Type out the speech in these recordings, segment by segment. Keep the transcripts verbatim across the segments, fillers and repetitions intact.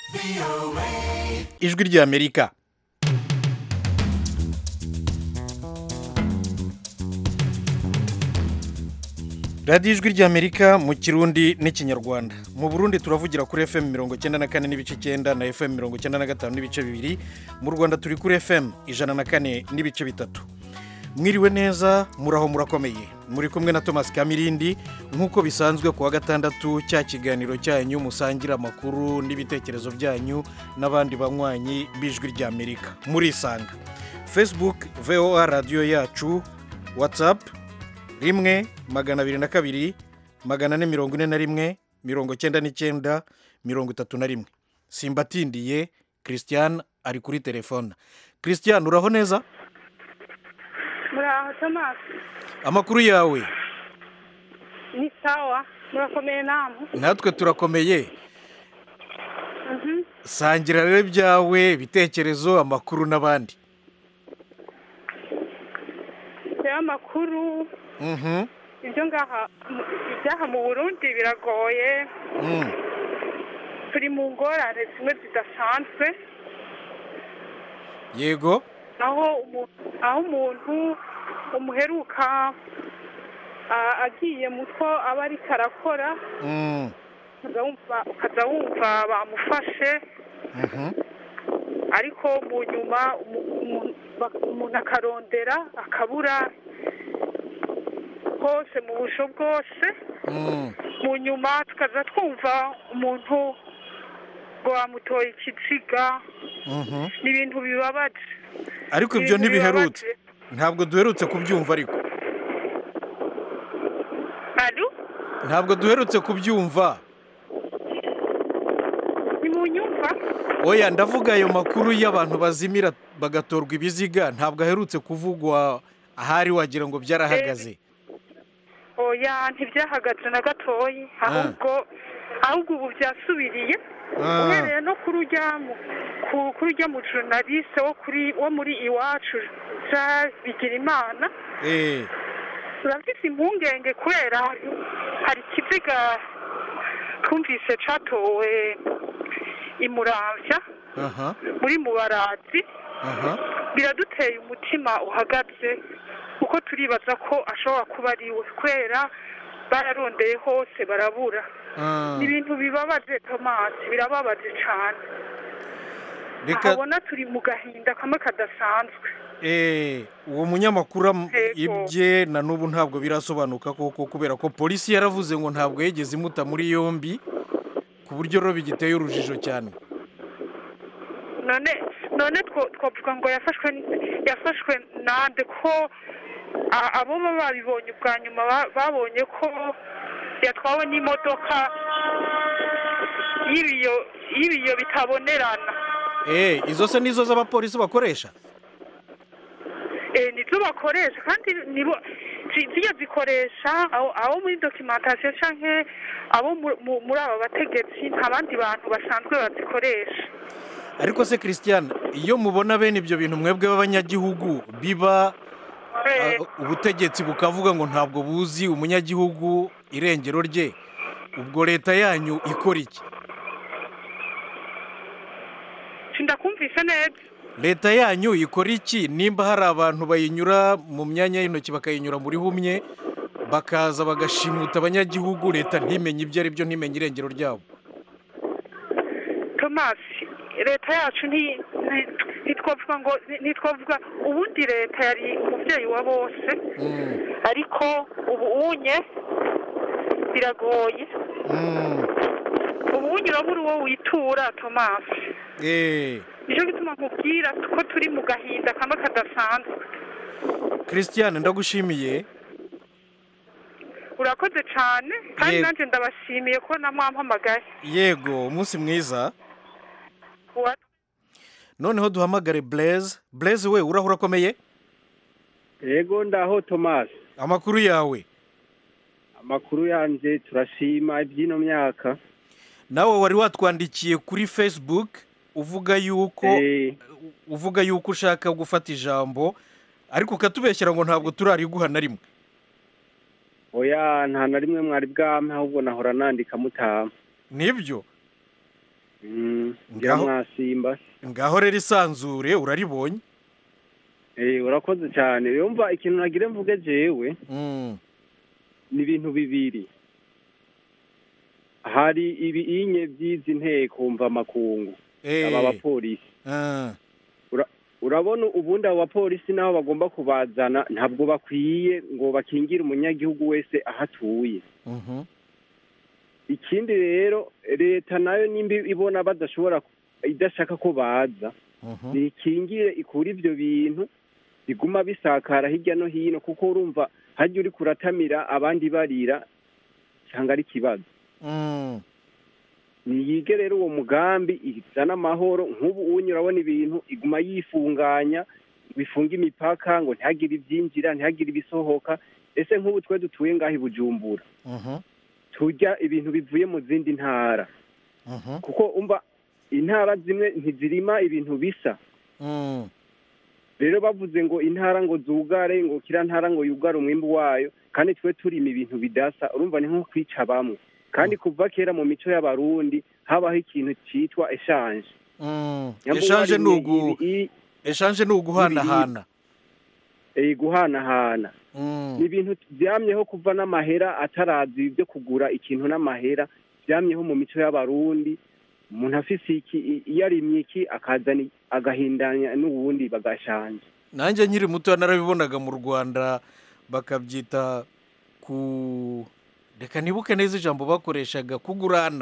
ijwi ry'Amerika. radiyo ijwi ry'Amerika mu kirundi n'ikinyarwanda. Mu Burundi turavugira kuri F M mirongo icyenda na kane n'ibice icyenda na F M mirongo icyenda na gatanu n'ibice bibiri. Mu Rwanda turi kuri F M ijana na kane n'ibice bitatu. Mwiriwe neza, muraho murakomeye. Muri kumwe na Thomas Kamirindi nk'uko bisanzwe kuwa gatandatu cya kiganiro cyanyu musangira amakuru n'ibitekerezo byanyu n'abandi banywanyi b'ijwi ry'Amerika. Muri Sanga Facebook V O A radio yacu, WhatsApp rimwe magana abiri na kabiri magana ane mirongo ine na rimwe mirongo cyenda n'icyenda mirongo itatu na rimwe. Simbatindiye Christian ari kuri telefone. Christian, uraho neza? Muraho Thomas. Amakuru yawe? Ni sawa, murakomeye namwe? Natwe turakomeye. Mhm. Sangira rero byawe, bitekerezo, amakuru n'abandi. Ya makuru. Mhm. Ibyo ngaha ibyaha mu Burundi biragoye. Mhm. Turi mu ngorane zimwe zidasanzwe. Yego. Aho aho umuntu umuheruka agiye mutwo aba ari karakora. Mhm. Ukaza wumva bamufashe. Mhm. Ariko mu nyuma umuntu akarondera akabura hose mu busho bwose. Mhm. Mu nyuma tukaza twumva umuntu ngo bamutoye ikiziga. Mhm. N'ibintu bibabaje. Ariko ibyo ntibiherutse. Ntabwo duherutse kubyumva ariko. Alo? Ntabwo duherutse kubyumva. Ni mu nyumva? Oya, ndavuga ayo makuru y'abantu bazimira bagatorwa ibiziga ntabwo aherutse kuvugwa ahari wagira ngo byarahagaze. Oya, ntibyahagaze na gatoyi, ahubwo ahubwo ubu byasubiriye. Uhereye no kurujya mu kurujya mu journaliste wo kuri wo muri iwacu ja bigira imana. Eh. Turafise impungenge kubera hari kiziga twumvise catowe imuravya. Aha. Muri mubarazi. Aha. Biraduteye umutima uhagaze uko turibaza ko ashobora kuba ari we kwera bararondeye hose barabura. Ibintu bibabaje Thomas, birababaje cyane. Reka abona turi mu gahinda kamwe kadasanzwe. Eh, uwo munyamakuru ibye na nubu ntabwo birasobanuka koko kubera ko polisi yaravuze ngo ntabwo yegeze imuta muri yombi ku buryo ro bigiteye urujijo cyane. None none twavuga ngo yafashwe yafashwe nande ko abo babibonye ubwa nyuma babonye ko yatwawe n'imodoka y'ibiyo y'ibiyo bitabonerana. Eh, izo se nizo z'abapolisi bakoresha? Eh, nizo bakoresha kandi nibo ziya zikoresha aho muri documentation canke abo muri aba bategetsi abandi bantu basanzwe bazikoresha. Ariko se Christian, iyo mubona bene ibyo bintu mwebwe b'abanyagihugu biba ubutegetsi bukavuga ngo ntabwo buzi umunyagihugu irengero rye, ubwo leta yanyu ikora iki? Sindakumvise neza. Leta yanyu ikora iki nimba hari abantu bayinyura mu myanya y'intoki bakayinyura muri humye bakaza bagashimuta abanyagihugu, leta ntimenye ibyo ari byo, ntimenye irengero ryabo? Thomas, leta yacu nti nitwavuga ngo nitwavuga ubundi leta yari umuvyeyi wa bose. Ariko ubu unye biragoye. Ubu unye urabura uwo witura Thomas. Eh. Nico gituma nkubwira ko turi mu gahinda kamwe kadasanzwe. Christian, ndagushimiye. Urakoze cyane kandi nanje ndabashimiye ko namwampamagaye. Yego, umunsi mwiza. Noneho duhamagare Blaise. Blaise, we urahura akomeye? Yego, ndaho Thomas. Amakuru yawe? Amakuru yanje turashima ibyino myaka. Nawe wari watwandikiye kuri Facebook uvuga yuko hey. uvuga yuko ushaka gufata ijambo ariko ukatubeshyira ngo ntabwo turariguha na rimwe. Oya, nta na rimwe mwari bwampe ahubwo nahora nandika mutama. Nibyo? Mm, ya Ngaho- mwasimba. ngaho rero isanzure uraribonye. Eh, urakoze cyane. Yumva ikintu nagire mvuge jewe Mm. ni ibintu bibiri. Hari ibi inye by'izi nteko mva makungu. Eh. Aba bapolisi. Ah. Urabona ubundi abo bapolisi nabo bagomba kubazana ntabwo bakwiye ngo bakingire umunyagihugu wese ahatuye. Mhm. Ikindi rero leta nayo nimba ibona badashobora idashaka ko baza Mhm. nikingire ikura ivyo bintu biguma bisakara hirya no hino kuko urumva hajya uri kuratamira abandi barira cyangwa ari kibazo. Mm. Niyige rero uwo mugambi izana amahoro nk'ubu unyu urabona ibintu iguma yifunganya bifunga imipaka ngo ntihagire ibyinjira ntihagire ibisohoka ese nk'ubu twe dutuye ngaho i Bujumbura Mhm. turya ibintu bivuye mu zindi ntara Mhm. kuko umva intara zimwe ntizirima ibintu bisa. Mm. Rero bavuze ngo intara ngo zugare ngo kira ntara ngo yugare umwimbu wayo kandi twe turima ibintu bidasa urumva ni nko kwica bamwe kandi kuva kera mu mico y'abarundi habaho ikintu cyitwa eshanje. Mm. Nyambo Eshanje wari nugu ibi- i- eshanje nuguhanahana. eh, guhanahana Mm. ni ibintu byamyeho kuva n'amahera atarazi ibyo kugura ikintu n'amahera byamyeho mu mico y'abarundi. Umuntu afise iki i- iyo arimye iki akazana i- agahindanya n'ubundi bagashanje. Nanjye nkiri muto narabibonaga mu Rwanda bakabyita ku reka nibuke neza ijambo bakoreshaga kugurana.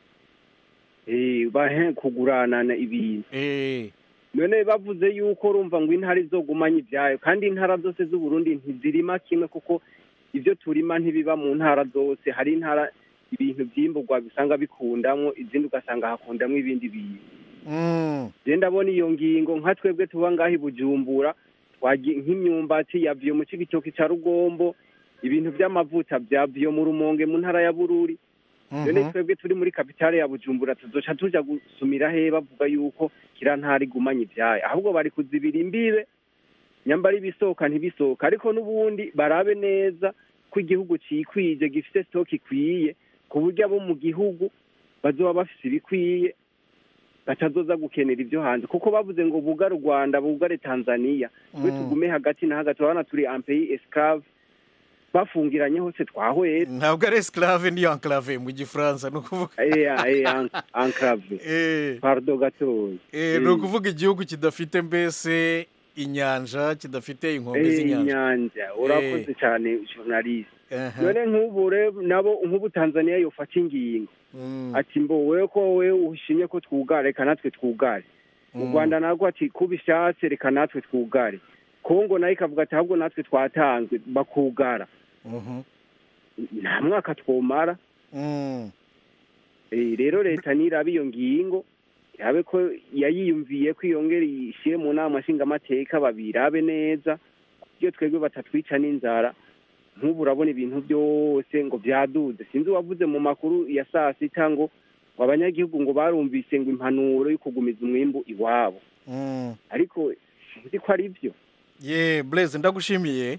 Eh, bahe kuguranana ibintu. Eh. None bavuze yuko urumva ngo intara izogumanya ibyayo kandi intara zose z'u Burundi ntizirima kimwe kuko ibyo turima ntibiba mu ntara zose. Hari intara ibintu byimburwa bisanga bikundamwo izindi ugasanga hakundamwo ibindi bintu. Mm. Je ndabona iyo ngingo nka twebwe tuba ngaho i Bujumbura twagi nk'imyumbati yavuye mu cigitoki ca Rugombo ibintu by'amavuta byavuye mu Rumonge mu ntara ya Bururi. None Mhm. twebwe turi muri kapitale ya Bujumbura tuzoca tuja gusumira he bavuga yuko kira ntari gumanya ibyaye ahubwo bari kuzibira imbibe nyambari bisoka ntibisoka ariko n'ubundi barabe neza ko igihugu cikwije gifite stock ikwiye ku buryo abo mu gihugu bazoba bafise ibikwiye batazoza gukenera ibyo hanze kuko bavuze ngo bugare u Rwanda bugare Tanzania twe Mm. tugume hagati na hagati urabona turi un pays esclave bafungiranye hose twahwera. Ntabwo ari esclave ni enclave mu gifaransa no kuvuga. Eh eh en- enclave. Eh. Pardon gatoya. Eh, no kuvuga igihugu kidafite mbese inyanja kidafite inkombe Eh, z'inyanja. inyanja urakoze cyane journaliste. Aha. None nk'ubu rero nabo nk'ubu Tanzania yofata ingingo Mm. ati mbo wewe ko wewe ushimye ko twugare reka natwe twugare. Mu Mm. Rwanda nagwo ati kubishatse reka natwe twugare. Kongo nayo ikavuga ati ahubwo natwe twatanzwe bakugara. Mhm. Nta mwaka twomara. Mm. Eh, rero leta niraba iyo ngingo yabe ko yayiyumviye ko iyongera ishyire mu nama nshingamateka babirabe neza iyo twebwe batatwica n'inzara nk'ubu urabona ibintu byose ngo byaduze sinzi uwavuze mu makuru ya saa sita ngo ngo abanyagihugu ngo barumvise ngo impanuro yo kugumiza umwimbu iwabo. Mm. Ariko sinzi ko ari byo. Ye Blaise ndagushimiye.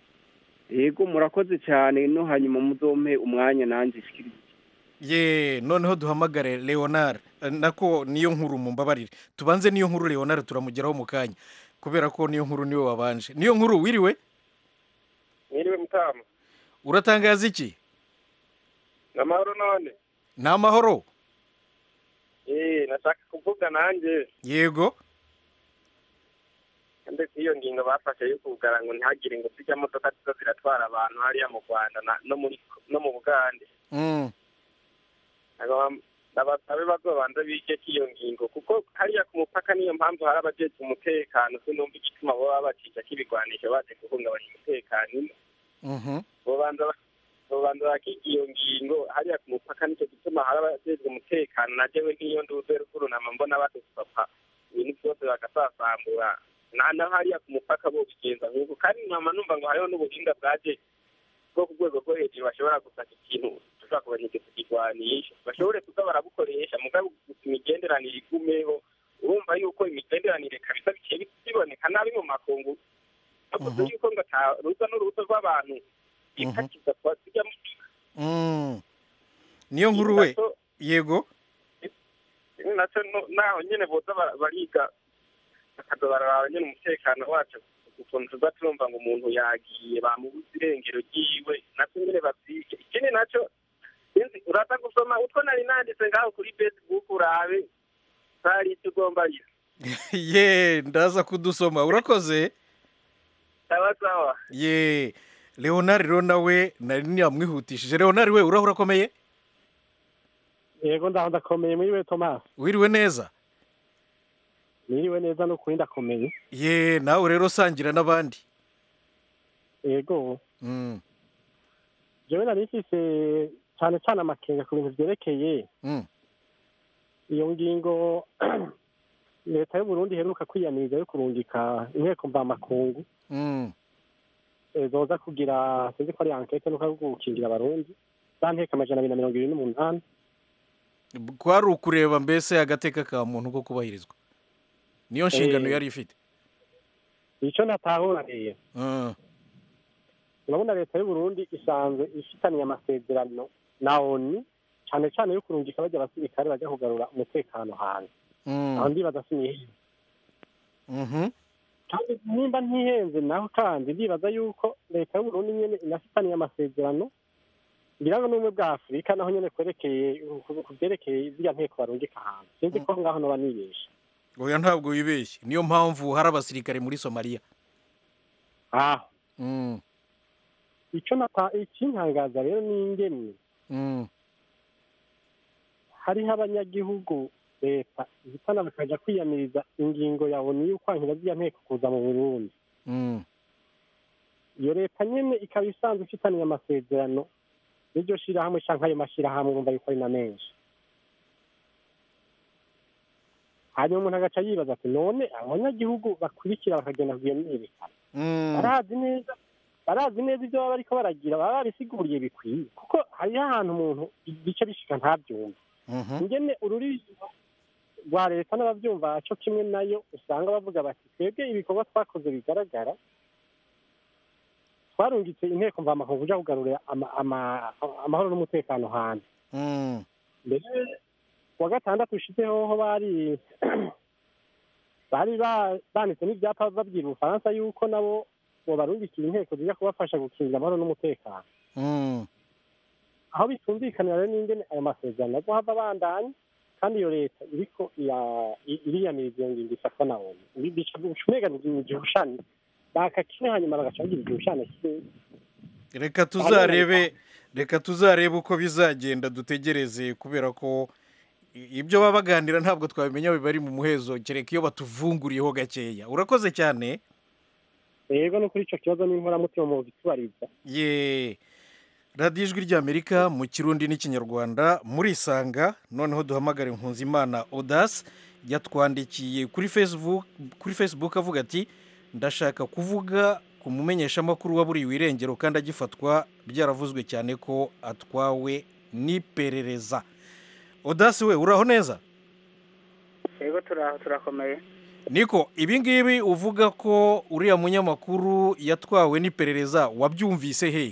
Yego murakoze cyane no hanyuma muzompe umwanya nanjye shikiriza. Ye noneho duhamagare Leonard. Eh, nako niyo nkuru mumbabarire. Tubanze niyo nkuru Leonard turamugeraho mu kanya kubera ko niyo nkuru niwe wabanje. Niyo nkuru wiriwe? Mwiriwe mutama. Uratangaza iki? Namahoro none. Ni amahoro. Eh, nashaka kuvuga nanjye. Yego. Ndetse iyo ngingo bafashe yo kugara ngo ntihagire ngo zijya modoka ziza ziratwara abantu hariya mu Rwanda na- no muri no mu Bugande. Mm. Abasabe bazobanza bige k'iyo ngingo kuko hariya ku mupaka niyo mpamvu hari abajejwe umutekano sinumva igituma baba batica k'ibigwanisho baje guhungabanya umutekano. Mhm. Bobanza bobanza bakiga iyo ngingo hariya ku mupaka nicyo gituma hari abajejwe umutekano na jewe nk'iyo nduze rukurunama mbona badupapa ibintu byose bagasasambura na na hariya ku mupaka bo bigenza nk'uko kandi mama numva ngo hariho n'ubuhinga bwaje bwo ku rwego rwo hejuru bashobora gufata ikintu dushobora kubanyegeza ikigwanisho bashobore kuza barabukoresha mugabo gusa imigenderanire igumeho urumva yuko imigenderanire kabisa bikiye biboneka nabi mu makungu avuze yuko ngo ruza n'uruza rw'abantu bikakiza twajya mu Mm. Niyo nkuru we. Yego. nacyo naho nyine boza bariga bakadobarara nyine umutekano wacu ukuntu tuza turumva ngo umuntu yagiye bamubuze irengero ryiwe nacyo nyine babyige ikindi nacyo uraza gusoma utwo nari nanditse ngaho kuri Facebook urabe hari icyo ugomba yo ye ndaza kudusoma urakoze sawa sawa ye Leonard rero nawe nari nyamwihutishije Leonard we urahura komeye yego ndaho ndakomeye muri we Thomas wiriwe neza niriwe neza no kurinda komeye ye nawe rero sangira n'abandi yego mm jewe nari mfise cyane cyane amakenga ku bintu byerekeye mm iyo ngingo leta y'u Burundi heruka kwiyaniza yo kurungika inteko mvamakungu mm zoza kugira sinzi ko ari enquête no gukingira abarundi banteka amajana abiri na mirongo ibiri n'umunani kwari ukureba mbese agateka ka muntu ko kubahirizwa niyo nshingano yari ifite icyo natahura rero mm urabona leta y'u Burundi isanzwe ifitaniye amasezerano na O N U cyane cyane yo kurungika bajya abasirikare bajya kugarura umutekano hanze aho ndibaza sinihe mhm kandi nimba ntihenze naho kandi ndibaza yuko leta y'u Burundi nyene inafitaniye amasezerano ngira ngo n'umwe bwa Afurika naho nyene kwerekeye kubyerekeye ziriya nteko barungika hanze sinzi ko ngaho no banibesha oya ntabwo wibeshye niyo mpamvu hari abasirikare muri Somalia ah mm icyo nata ikintangaza rero ni ingene mm hariho abanyagihugu leta zitana bakaja kwiyamiriza ingingo ya O N U y'ukwankira ziriya nteko kuza mu Burundi mm iyo leta nyene ikaba isanzwe ifitaniye amasezerano n'iryo shirahamwe canke ayo mashirahamwe umva yuko ari na menshi hanyuma umuntu agaca yibaza ati none abanyagihugu bakurikira bakagenda kuyamyerekana barazi neza barazi neza ibyo baba bariko baragira baba babisiguriye bikwiye kuko hariho ahantu umuntu ibice bishika ntabyumva ingene ururi rwa leta n'abavyumva cyo kimwe nayo usanga bavuga bati twebwe ibikorwa twakoze bigaragara twarungitse inteko mvamakungu kuja kugarura amahoro n'umutekano hanze mbere wa gatandatu ushizeho ho bari bari banditse n'ibyapa babwira Ubufaransa yuko nabo bo barungikira inteko zija kubafasha gukingira amahoro n'umutekano aho bitumvikanira rero n'ingene ayo masezerano azo hava bandanye kandi iyo leta iriko iriyamiriza iyo ngingo ifatwa na O N U bica gucumeganira igihushani bakakine hanyuma bagaca bagira igihushani kimwe reka tuzarebe reka tuzarebe uko bizagenda dutegereze kubera ko ibyo baba baganira ntabwo twabimenya bari mu muhezo kereka iyo batuvunguriyeho gakeya urakoze cyane yego no kuri ico kibazo n'inkoramutima mu bitubariza ye radiyo ijwi ry'Amerika mu kirundi n'ikinyarwanda muri isanga noneho duhamagara Nkunzimana Audace yatwandikiye kuri Facebook kuri Facebook avuga ati ndashaka kuvuga ku mumenyeshamakuru waburiwe irengero kandi agifatwa byaravuzwe cyane ko atwawe n'iperereza Audace we uraho neza yego turaho turakomeye niko ibi ngibi uvuga ko uriya munyamakuru yatwawe n'iperereza wabyumvise hehe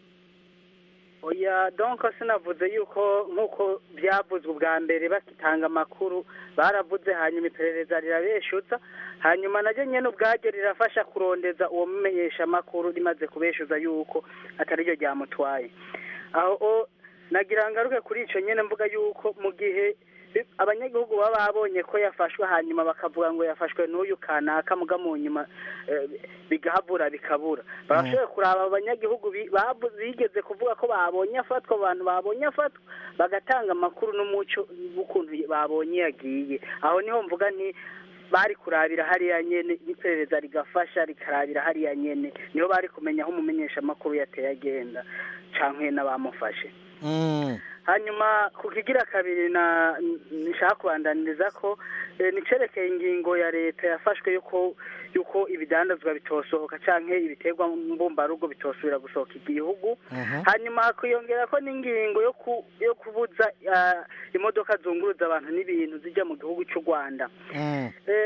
oya donc sinavuze yuko nk'uko byavuzwe ubwa mbere bakitanga amakuru baravuze hanyuma iperereza rirabeshuza hanyuma naryo nyene ubwaryo rirafasha kurondeza uwo mumenyesha amakuru rimaze kubeshuza yuko atari ryo ryamutwaye aho nagira ngaruke kuri ico nyene mvuga yuko mu gihe abanyagihugu baba babonye ko yafashwe hanyuma bakavuga ngo yafashwe n'uyu kanaka muga mu nyuma bigahabura bikabura barashoboye kuraba abanyagihugu bigeze kuvuga ko babonye afatwa abantu babonye afatwa bagatanga amakuru n'umuco w'ukuntu babonye yagiye aho niho mvuga nti bari kurabira hariya nyene iperereza rigafasha rikarabira hariya nyene niho bari kumenya aho umumenyesha amakuru yateye agenda canke n'abamufashe hanyuma kukigira kabiri na nishaka kubandaniriza ko nicerekeye ingingo ya leta yafashwe yuko yuko ibidandazwa bitosohoka canke ibiterwa mbumbarugo bitosubira gusohoka igihugu hanyuma kuyongera ko n'ingingo yo yo kubuza imodoka zunguruza abantu n'ibintu zijya mu gihugu cy'u Rwanda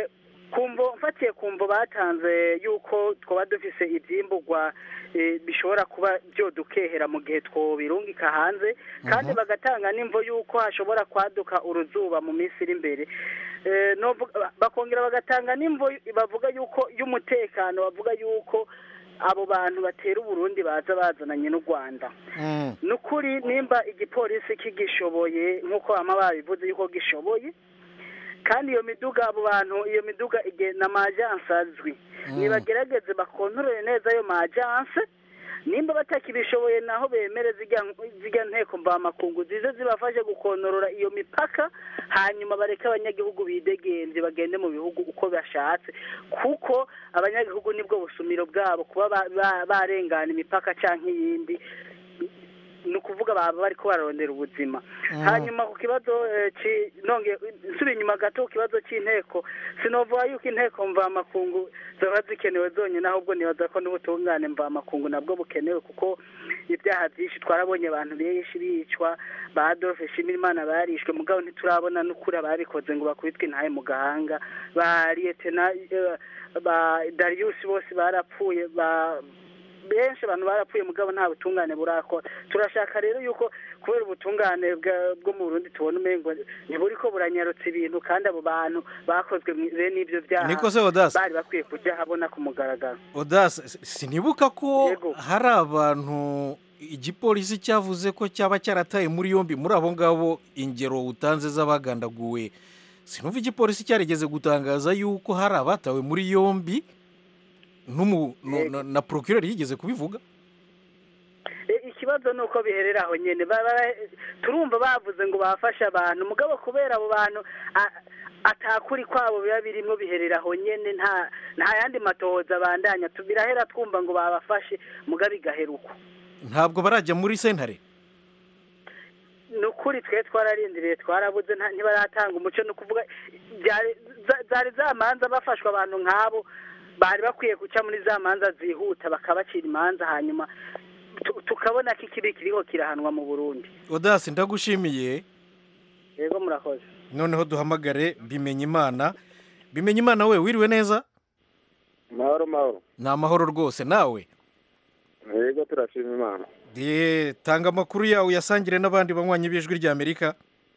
kumvo mfatiye kumvo batanze yuko twaba dufise ivyimburwa bishobora kuba byodukehera mu gihe twobirungika hanze kandi bagatanga n'imvo yuko hashobora kwaduka uruzuba mu minsi iri imbere bakongera bagatanga n'imvo bavuga yuko y'umutekano bavuga yuko abo bantu batera Uburundi baza bazananye n'u Rwanda nukuri nimba igipolisi kigishoboye nkuko ama babivuze yuko gishoboye kandi iyo miduga abo bantu iyo miduga igena majanse azwi nibagerageze bakontorore neza ayo majanse nimba batakibishoboye naho bemere zijya nteko mvamakungu zize zibafashe gukontorora iyo mipaka hanyuma bareke abanyagihugu bidegenze bagende mu bihugu uko bashatse kuko abanyagihugu nibwo busumiro bwabo kuba barengana imipaka canke iyindi nukuvuga baba bariko bararondera ubuzima hanyuma ku kibazo nonge nsubira inyuma gato ku kibazo c'inteko sinovuga yuko inteko mvamakungu zoba zikenewe zonyine ahubwo nibaza ko n'ubutungane mvamakungu nabwo bukenewe kuko ibyaha byinshi twarabonye abantu benshi bicwa ba Adolphe Nshimirimana barishwe mugabo ntiturabona n'ukuri ababikoze ngo bakubitwe intahe mu gahanga ba Lieutenant ba Darius bose barapfuye ba benshi abantu barapfuye mugabo nta butungane burakora turashaka rero yuko kubera ubutungane bwo mu Burundi tubona umengo ntiburi ko buranyarutse ibintu kandi abo bantu bakozwe bene ibyo byaha bari bakwiye kujya habona ku mugaragaro. Odas sinibuka ko hari abantu igipolisi cyavuze ko cyaba cyarataye muri yombi muri abo ngabo ingero utanze z'abagandaguwe sinumva igipolisi cyarigeze gutangaza yuko hari abatawe muri yombi numu no, na procureur yigeze kubivuga ikibazo nuko biherera aho nyene turumva bavuze ngo bafasha abantu mugabo kubera abo bantu atakuri kwabo biba birimo biherera aho nyene nta nta yandi matohoza bandanya tubirahera twumva ngo babafashe mugabo igaheruko ntabwo barajya muri sentare nukuri twe twararindiriye twarabuze ntibaratanga umuco no kuvuga zari zamanza bafashwa abantu nkabo bari bakwiye guca muri za manza zihuta bakabacira imanza hanyuma tukabona ko ikibi kiriho kirahanwa mu Burundi. Odas ndagushimiye. Yego murakoze. Noneho duhamagare bimenye Imana. Bimenye Imana we wiriwe neza? Mahoro mahoro. Na mahoro rwose nawe. Yego turashima Imana. Die tanga amakuru yawe yasangire n'abandi banywanyi b'ijwi rya Amerika.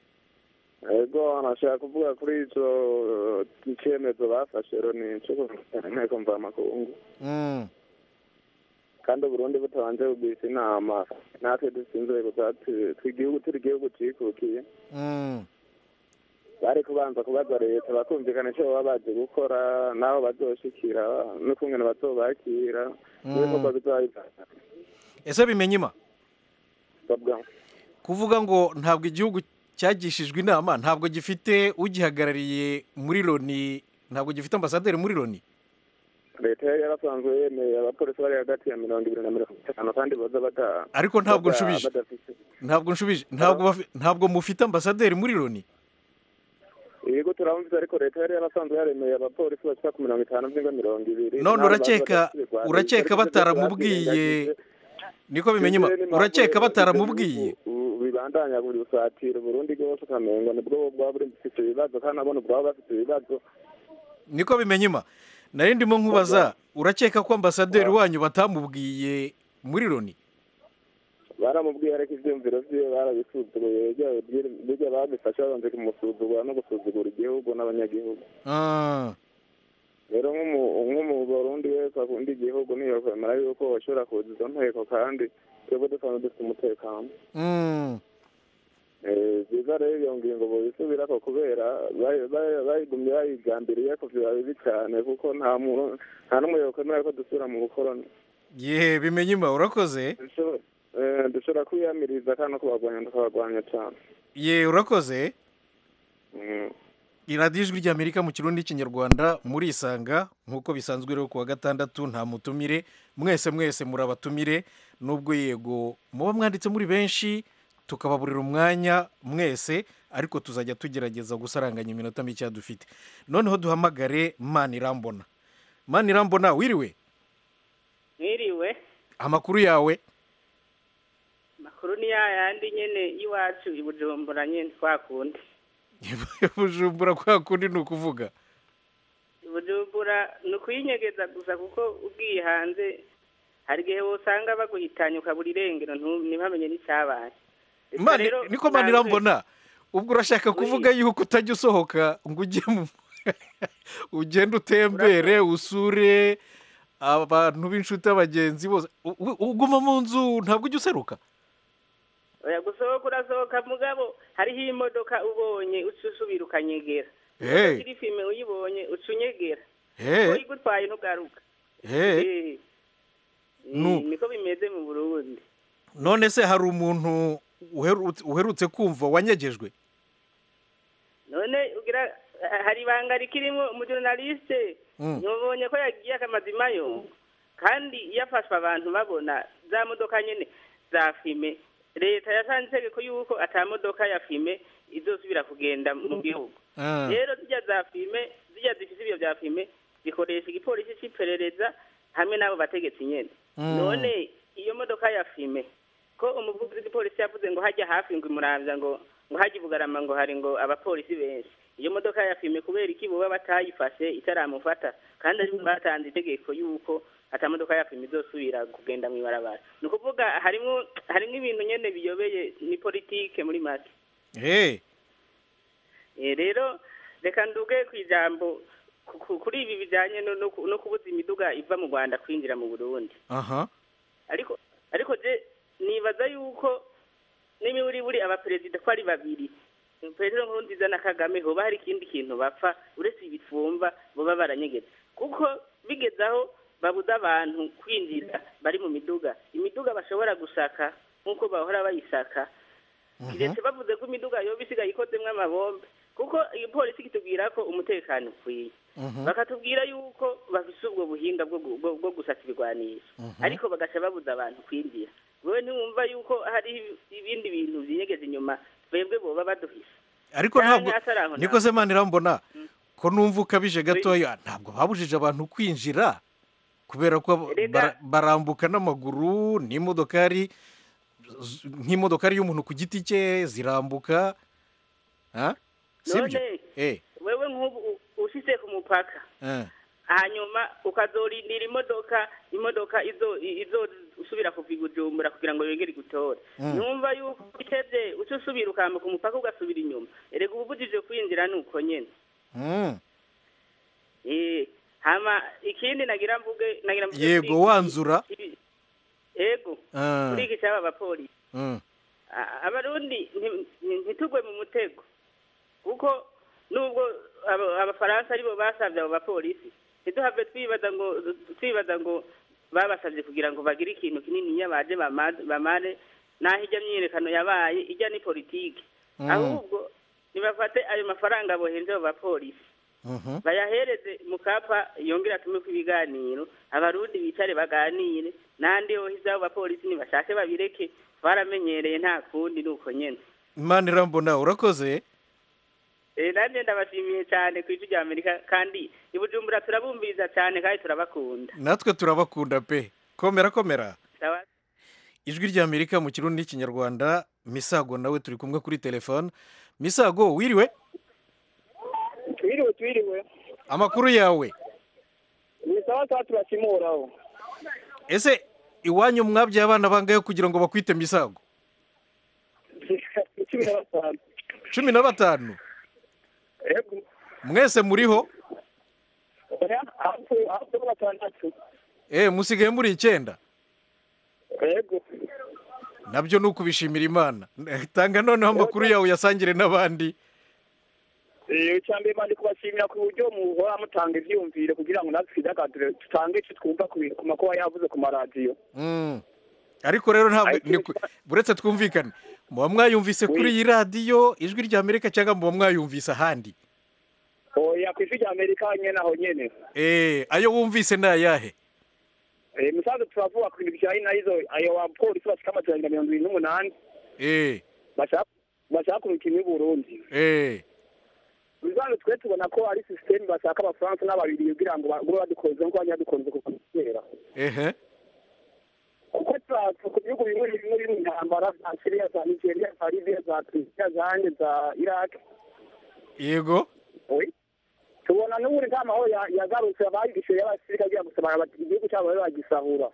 Ego anashaka kuvuga kuri ico icyemezo bafashe roni cyo nteko mvamakungu. Mm. Kandi Burundi butabanje ubwise inama natwe dusinzwe gutatu twigihugu turi gihugu cikukiye. Mm. Bari kubanza kubaza leta bakumvikana cyo baba baje gukora naho bazoshikira no kungena batobakira n'uko babizayiza. Ese bimenyima? Babwa. Kuvuga ngo ntabwo igihugu cyagishijwe inama ntabwo gifite ugihagarariye muri Loni ntabwo gifite ambasaderi muri Loni. Leta yarasanzwe yemeye abapolisi bari hagati ya mirongo ibiri na mirongo itanu kandi baza bata ariko ntabwo nshubije ntabwo nshubije ntabwo ntabwo mufite ambasaderi muri Loni. Yego turamvise ariko leta yari yarasanzwe yaremeye abapolisi bashika ku mirongo itanu by'inga mirongo ibiri none urakeka urakeka bataramubwiye niko bimenyima urakeka bataramubwiye bibandanya buri usatira Burundi bwose kamengo nibwo bwa buri mfite ibibazo kandi abone bwa bafite ibibazo niko bimenyima nari ndimo nkubaza urakeka ko ambasaderi wanyu batamubwiye muri Loni baramubwiye ariko ivyumviro vye barabisuzuguye bijya babifasha banze kumusuzugura no gusuzugura igihugu n'abanyagihugu. Ah rero nk'umu Burundi wese akunda igihugu niyo kwemera yuko bashobora kuziza nteko kandi twebwe dusanzwe dufite umutekano. Mm. Eh biza rero iyo ngingo boyisubira ko kubera bayigumye bayigambiriye ko biba bibi cyane kuko nta muntu nta n'umwe yokwemera ko dusubira mu bukoroni. Ye bimenyima urakoze? Eh dushobora kwiyamiriza kandi kubagwanya tukabagwanya cyane. Ye urakoze? Mm. Iradiyo ijwi ry'Amerika mu Kirundi n'Ikinyarwanda muri isanga nkuko bisanzwe rero kuwa gatandatu nta mutumire mwese mwese murabatumire nubwo yego muba mwanditse muri benshi tukababurira umwanya mwese ariko tuzajya tugerageza gusaranganya iminota mike dufite. Noneho duhamagare Manirambona. Manirambona wiriwe? Wiriwe. Amakuru yawe? Makuru ni yayandi nyene iwacu ibujumbura nyene twakundi. Bujumbura kwa kundi nukuvuga gusahura ni ukuyinyegeza gusa kuko ugiye hanze hari igihe usanga baguhitanye ukabura irengero ntibamenye n'icyabaye niko mani irambona ubwo urashaka kuvuga yuko utajya usohoka ngo ujye mu ugende utembere usure abantu b'inshuti abagenzi bose uguma mu nzu ntabwo ujya useruka oya gusohoka urasohoka mugabo hariho imodoka ubonye usubira ukanyegera iri filime uyibonye ucunyegera uyigutwaye ntugaruka niko bimeze mu Burundi. None se hari umuntu uherutse kumva wanyegejwe? None ugira hari ibanga rikirimo umujournaliste nubonye ko yagiye akamazimayo kandi yafashwa abantu babona za modoka nyene za filime leta yasanze itegeko yuko atamodoka ya filime izosubira kugenda mu gihugu. Rero zijya za filime zijya zifite ibyo bya filime bikoresha igipolisi cy'iperereza hamwe n'abo bategetsi nyene. None iyo modoka ya filime ko umuvugizi w'igipolisi yavuze ngo hajya hafi ngo imuramvya ngo ngo hajya Bugarama ngo hari ngo abapolisi benshi. Iyo modoka ya filime kubera iki boba batayifashe itaramufata kandi ari batanze itegeko yuko atamodoka ya filime izosubira kugenda mu ibarabara. Ni ukuvuga harimo harimo ibintu nyene biyobeye ni politike muri make. Eh Eh rero reka nduge ku ijambo kuri ibi bijanye no kubuza imiduga iva mu Rwanda kwinjira mu Burundi. Aha. Ariko ariko je nibaza yuko n'imiburi buri abaperezida ko ari babiri. Petero Nkurunziza na Kagame ho bari ikindi kintu bapfa uretse ibifumba boba baranyegeza. Kuko bigezaho babuza abantu kwinjira bari mu miduga. Imiduga bashobora gusaka nkuko bahora bayisaka. Ndetse bavuze ko imiduga yo bisigaye ikozemwe amabombe. Kuko iyo polisi kitubwira ko umutekano ukwiye. Bakatubwira yuko bafise ubwo buhinga bwo bwo gusaka ibigwanisho. Ariko bagaca babuza abantu kwinjira. Wewe ntiwumva yuko hari ibindi bintu byinyegeje inyuma twebwe boba baduhise. Ariko ntabwo niko se mani irambona ko numva ukabije gatoya ntabwo babujije abantu kwinjira kubera ko barambuka n'amaguru n'imodokari nk'imodokari y'umuntu ku giti cye zirambuka ha sibyo eh wewe nk'ubu ushitse ku mupaka eh hanyuma ukazorindira imodoka imodoka izo izo usubira kuviga Bujumbura kugira ngo yongere gutore numva yuko iteze ucusubira ukambuka umupaka ugasubira inyuma erega ubujije kwinjira nuko nyene mm eh hama ikindi nagira mvuge nagira mvuge yego wanzura yego kuri iki cyaba abapolisi mm abarundi ntitugwe mu mutego kuko nubwo abafaransa aribo basavye abo bapolisi ntiduhave twibaza ngo twibaza ngo babasavye kugira ngo bagire ikintu kinini nyabaje bamare naho ijya myirekano yabaye ijya ni politike ahubwo nibafate ayo mafaranga bohenze abo bapolisi bayahereze mukapa yongera atume ku ibiganiro abarundi bicare baganire nandi ho hizabo bapolisi nibashake babireke baramenyereye nta kundi nuko nyene Imana irambona urakoze. Eh nanje ndabashimiye cyane kw'ijwi rya Amerika kandi ibujumbura turabumviriza cyane kandi turabakunda. Natwe turabakunda pe. Komera komera. Ijwi rya Amerika mu Kirundi n'Ikinyarwanda Misago nawe turi kumwe kuri telefone. Misago wiriwe? Twiriwe twiriwe. Amakuru yawe? Ni sawa sawa turashimuraho. Ese iwanyu mwabye abana bangaye kugira ngo bakwite Misago? cumi na batanu. cumi na batanu. Ego. Mwese muriho? Oya, aho aho batandatu. Eh, musigaye muri icyenda? Ego. Nabyo nukubishimira Imana. Tanga noneho amakuru yawe yasangire n'abandi. Eh, cyambe bandi kubashimira ku buryo muhora mutanga ivyumvire kugira ngo natwe twidagadure tutange icyo twumva ku makuba yavuze ku maradiyo. Mm. Ariko rero ntabwo buretse twumvikane. Muba mwayumvise kuri iyi radiyo ijwi rya Amerika cyangwa muba mwayumvise ahandi? Oya ku ijwi rya Amerika nyene aho nyene. Eh, ayo wumvise na yahe? Eh, musaza turavuga ku bintu bijanye na izo ayo wa polisi bashika amajana mirongo ibiri n'umunani. Eh. Bashaka bashaka kumukina i Burundi. Eh. Bizana twe tubona ko ari system bashaka abafaransa n'ababiri kugira ngo bagure badukoze ngo banyadukoze ku kera. Ehe. Kuko twacu ku bihugu bimwe bimwe biri mu ntambara za Syria za Nigeria za Libya za Tunisia za za Iraq. Yego. Oui. tubona n'ubundi nta mahoro yagarutse abayigishuye y'abasirikare kugira gusaba igihugu cyabo babe bagisahura.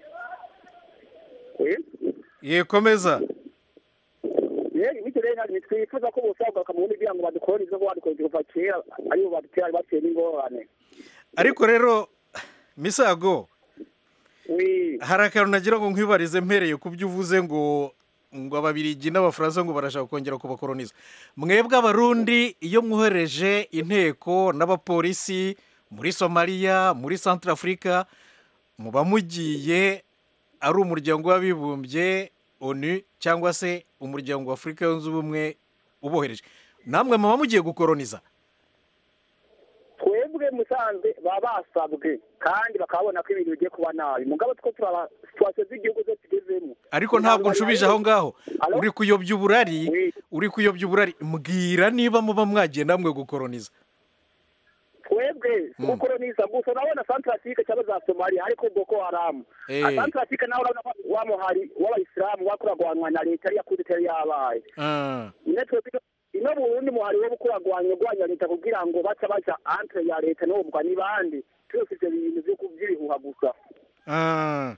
ye komeza yego bityo rero ntitwifuza ko bose bagaruka mu bundi kugira ngo badukoronize ko badukoronize kuva kera aribo badutera batera ingorane. ariko rero Misago hari akantu nagira ngo nkwibarize mpereye ku byo uvuze ngo ngo ababirigi n'abafaransa ngo barashaka kongera kubakoroniza. Mwebwe abarundi iyo mwohereje inteko n'abapolisi muri Somalia muri Central Africa muba mugiye ari umuryango w'abibumbye onu cyangwa se umuryango wa Afurika yunze ubumwe ubohereje, namwe muba mugiye gukoroniza? twebwe musanze baba basabwe kandi bakabona ko ibintu bigiye kuba nabi mugabo two turaba situasiyo z'igihugu zose tugezemo. Ariko ntabwo nshubije aho ngaho, uri kuyobya uburari uri kuyobya uburari mbwira niba muba mwagiye namwe gukoroniza. twebwe gukoroniza gusa urabona Central Africa cyangwa za Somalia ariko Boko Haram Central Africa naho urabona wa muhari w'abayisilamu wakuragwanwa na leta ya kudeteri yabaye netwe ino Burundi muhari wo gukuragwanya gwanya leta kugira ngo baca baca entre ya leta no mugwa ni bande twese ibyo bintu byo kubyihuha gusa. ah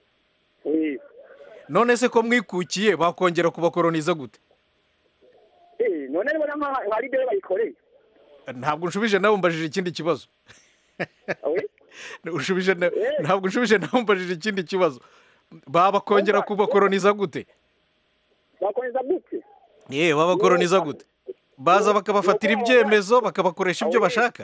none se ko mwikukiye bakongera kubakoroniza gute? eh none rero nka hari byo bayikoreye. Ntabwo nshubije nawe mbajije ikindi kibazo. ushubije ntabwo nshubije nawe mbajije ikindi kibazo. Baba kongera kubakoroniza gute? Bakoroniza gute? Eh babakoroniza gute? Baza bakabafatira ibyemezo bakabakoresha ibyo bashaka.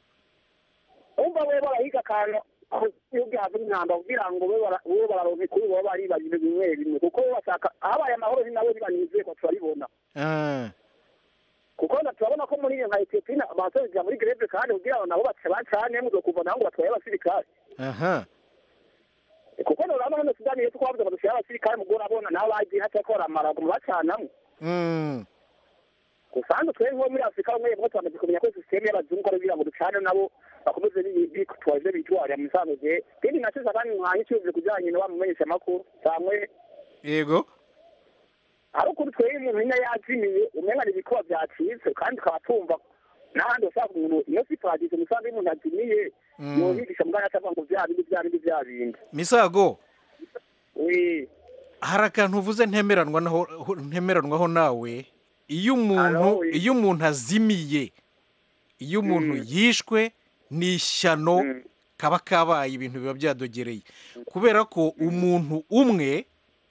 Umva we barahiga kantu yugi hafi n'intamba kugira ngo we we bararonke kuri bo bari bagize bimwe bimwe kuko bashaka abaye amahoro nawe bibanizeye ko turabibona. Ah kuko turabona ko muri nka Ethiopia basoje muri greve kandi kugira ngo nabo bacane mu kuva naho batwaye abasirikare. aha kuko urabona hano Sudani yetu kwabuza badushyira abasirikare mu gora bona naho bagiye hatakora amarago bacanamo. mm Kusanzwe twe nko muri Afrika umwe mwe twamaze kumenya ko system y'abazungu ari bira ngo ducane nabo bakomeze bikutwaje bitwara mu misango je kandi naco zabani nkanye cyuze kujanye no bamumenyesha makuru samwe. Yego ariko twe mu nya yazimiye umenga ibikuba byacitse kandi kabatumva nahandi usanga umuntu iyo sipagize musanze umuntu azimiye yo higisha mugana cyangwa ngo bya bindi bya bindi bya bindi. Misago oui hari akantu uvuze ntemeranwa naho ntemeranwaho nawe. Iyo umuntu iyo umuntu azimiye iyo umuntu yishwe ni ishyano kaba kabaye ibintu biba byadogereye kubera ko umuntu umwe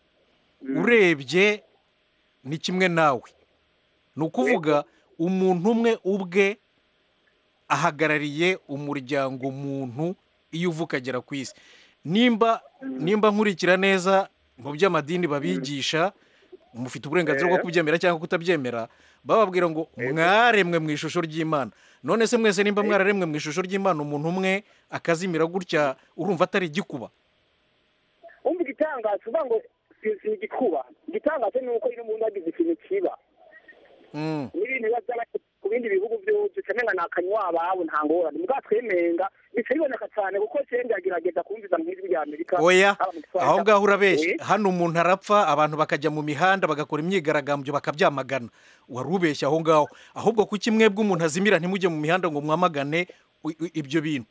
urebye ni kimwe nawe. Ni ukuvuga umuntu umwe ubwe ahagarariye umuryango muntu iyo uvuka agera ku isi. Nimba nimba nkurikira neza mu by'amadini babigisha mufite uburenganzira bwo kubyemera cyangwa kutabyemera bababwira ngo mwaremwe mu ishusho ry'Imana. None se mwese nimba mwararemwe mu ishusho ry'Imana umuntu umwe akazimira gutya urumva atari igikuba? Umva igitangaza uvuga ngo si igikuba igitangaza ni uko iyo umuntu agize ikintu kiba n'ibintu biba ku bindi bihugu byose ukenera nakanywa abawe nta ngorane mbwa twemenga bica biboneka cyane kuko cyenda agerageza kumviza mu ijwi rya Amerika. Oya aho ngaho urabeshya. Hano umuntu arapfa abantu bakajya mu mihanda bagakora imyigaragambyo bakabyamagana. Wari ubeshya aho ngaho ahubwo kuki mwebwe umuntu azimira ntimujye mu mihanda ngo mwamagane ibyo bintu?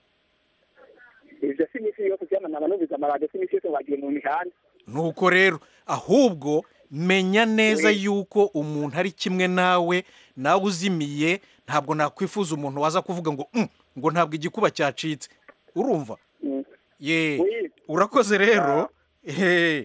Ibyo si misi yose cyamana n'ubiza amarade si misi yose bagiye mu mihanda. Nuko rero ahubwo menya neza yuko umuntu ari kimwe nawe nawe uzimiye. Ntabwo nakwifuza umuntu waza kuvuga ngo ngo ntabwo igikuba cyacitse urumva. ye urakoze rero. eh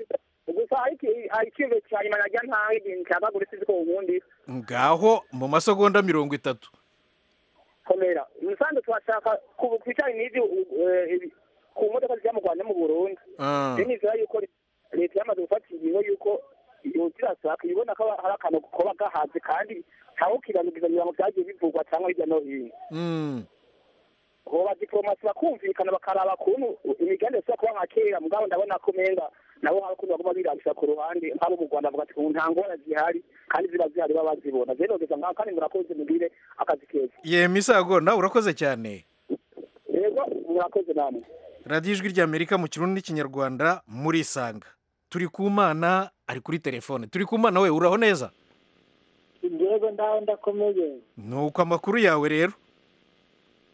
ngaho mu masegonda mirongo itatu komera musanze twashaka kubikwicara n'ibyo ku modoka zijya mu Rwanda mu Burundi. Nizera yuko leta yamaze gufata ingingo yuko iyo kirasaka ibona ko hari akantu koba gahaze kandi ntawukiranugiza ngo byagiye bivugwa cyangwa hirya no hino. mm ho ba diplomasi bakumvikana bakaraba kuntu imigende yo kuba nka kera mugabo ndabona ko menga nabo hari kuntu bagomba birabisha ku ruhande abo mu Rwanda bavuga ati ntangora zihari kandi ziba zihari babazibona zero geza ngaho kandi murakoze mugire akazi keza. Ye Misago nawe urakoze cyane. Yego murakoze namwe. Radio Ijwi ry'Amerika mu Kirundi n'Ikinyarwanda muri Sanga. Turi ku Mana ari kuri telefone. Turi ku Mana we uraho neza? Yego ndaho ndakomeye. Nuko amakuru yawe rero.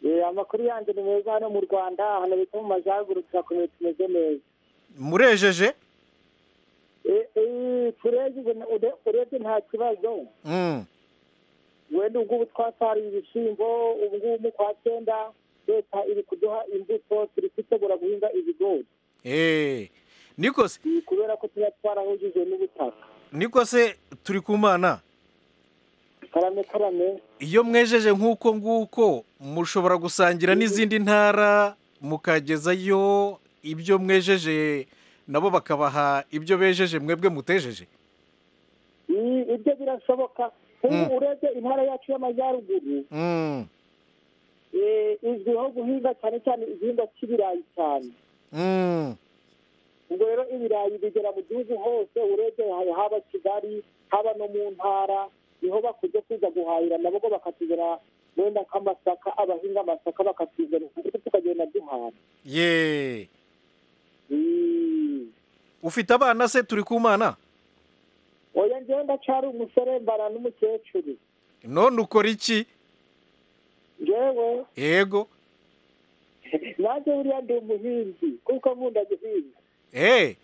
Eh, amakuru yanjye ni meza hano mu Rwanda, hano bita mu majyaruguru turakomeye tumeze neza. murejeje Eh, eh, turejeje ude- urebye nta kibazo. Mm. Wenda ubwo ubu twasariye ibishyimbo, ubu ngubu mu kwa cyenda leta iri kuduha imbuto, turi kwitegura guhinga ibigori. Eh, niko se Eh, kubera ko tuba twarahujije n'ubutaka. niko se turi kumana Karame karame. iyo mwejeje nk'uko nguko mushobora gusangira n'izindi ntara mukagezayo ibyo mwejeje nabo bakabaha ibyo bejeje mwebwe mutejeje. Eh, ibyo birashoboka. Mm. Ubu urebye intara yacu y'amajyaruguru, Mm. eh, izwiho guhinga cyane cyane igihingwa cy'ibirayi cyane. Mm. ubwo rero ibirayi bigera mu gihugu hose, urebye haba Kigali haba no mu ntara, niho bakunze kuza guhahira nabo ngo bakatuzana wenda nk'amasaka, abahinga amasaka bakatuzana tukagenda duhana. Ye. Mm. Ufite abana se turi kumana? Oya njyewe ndacyari umusore mbana n'umukecuru. None ukora iki? Njyewe Yego. nanjye buriya ndi umuhinzi kuko nkunda guhinga. Eh,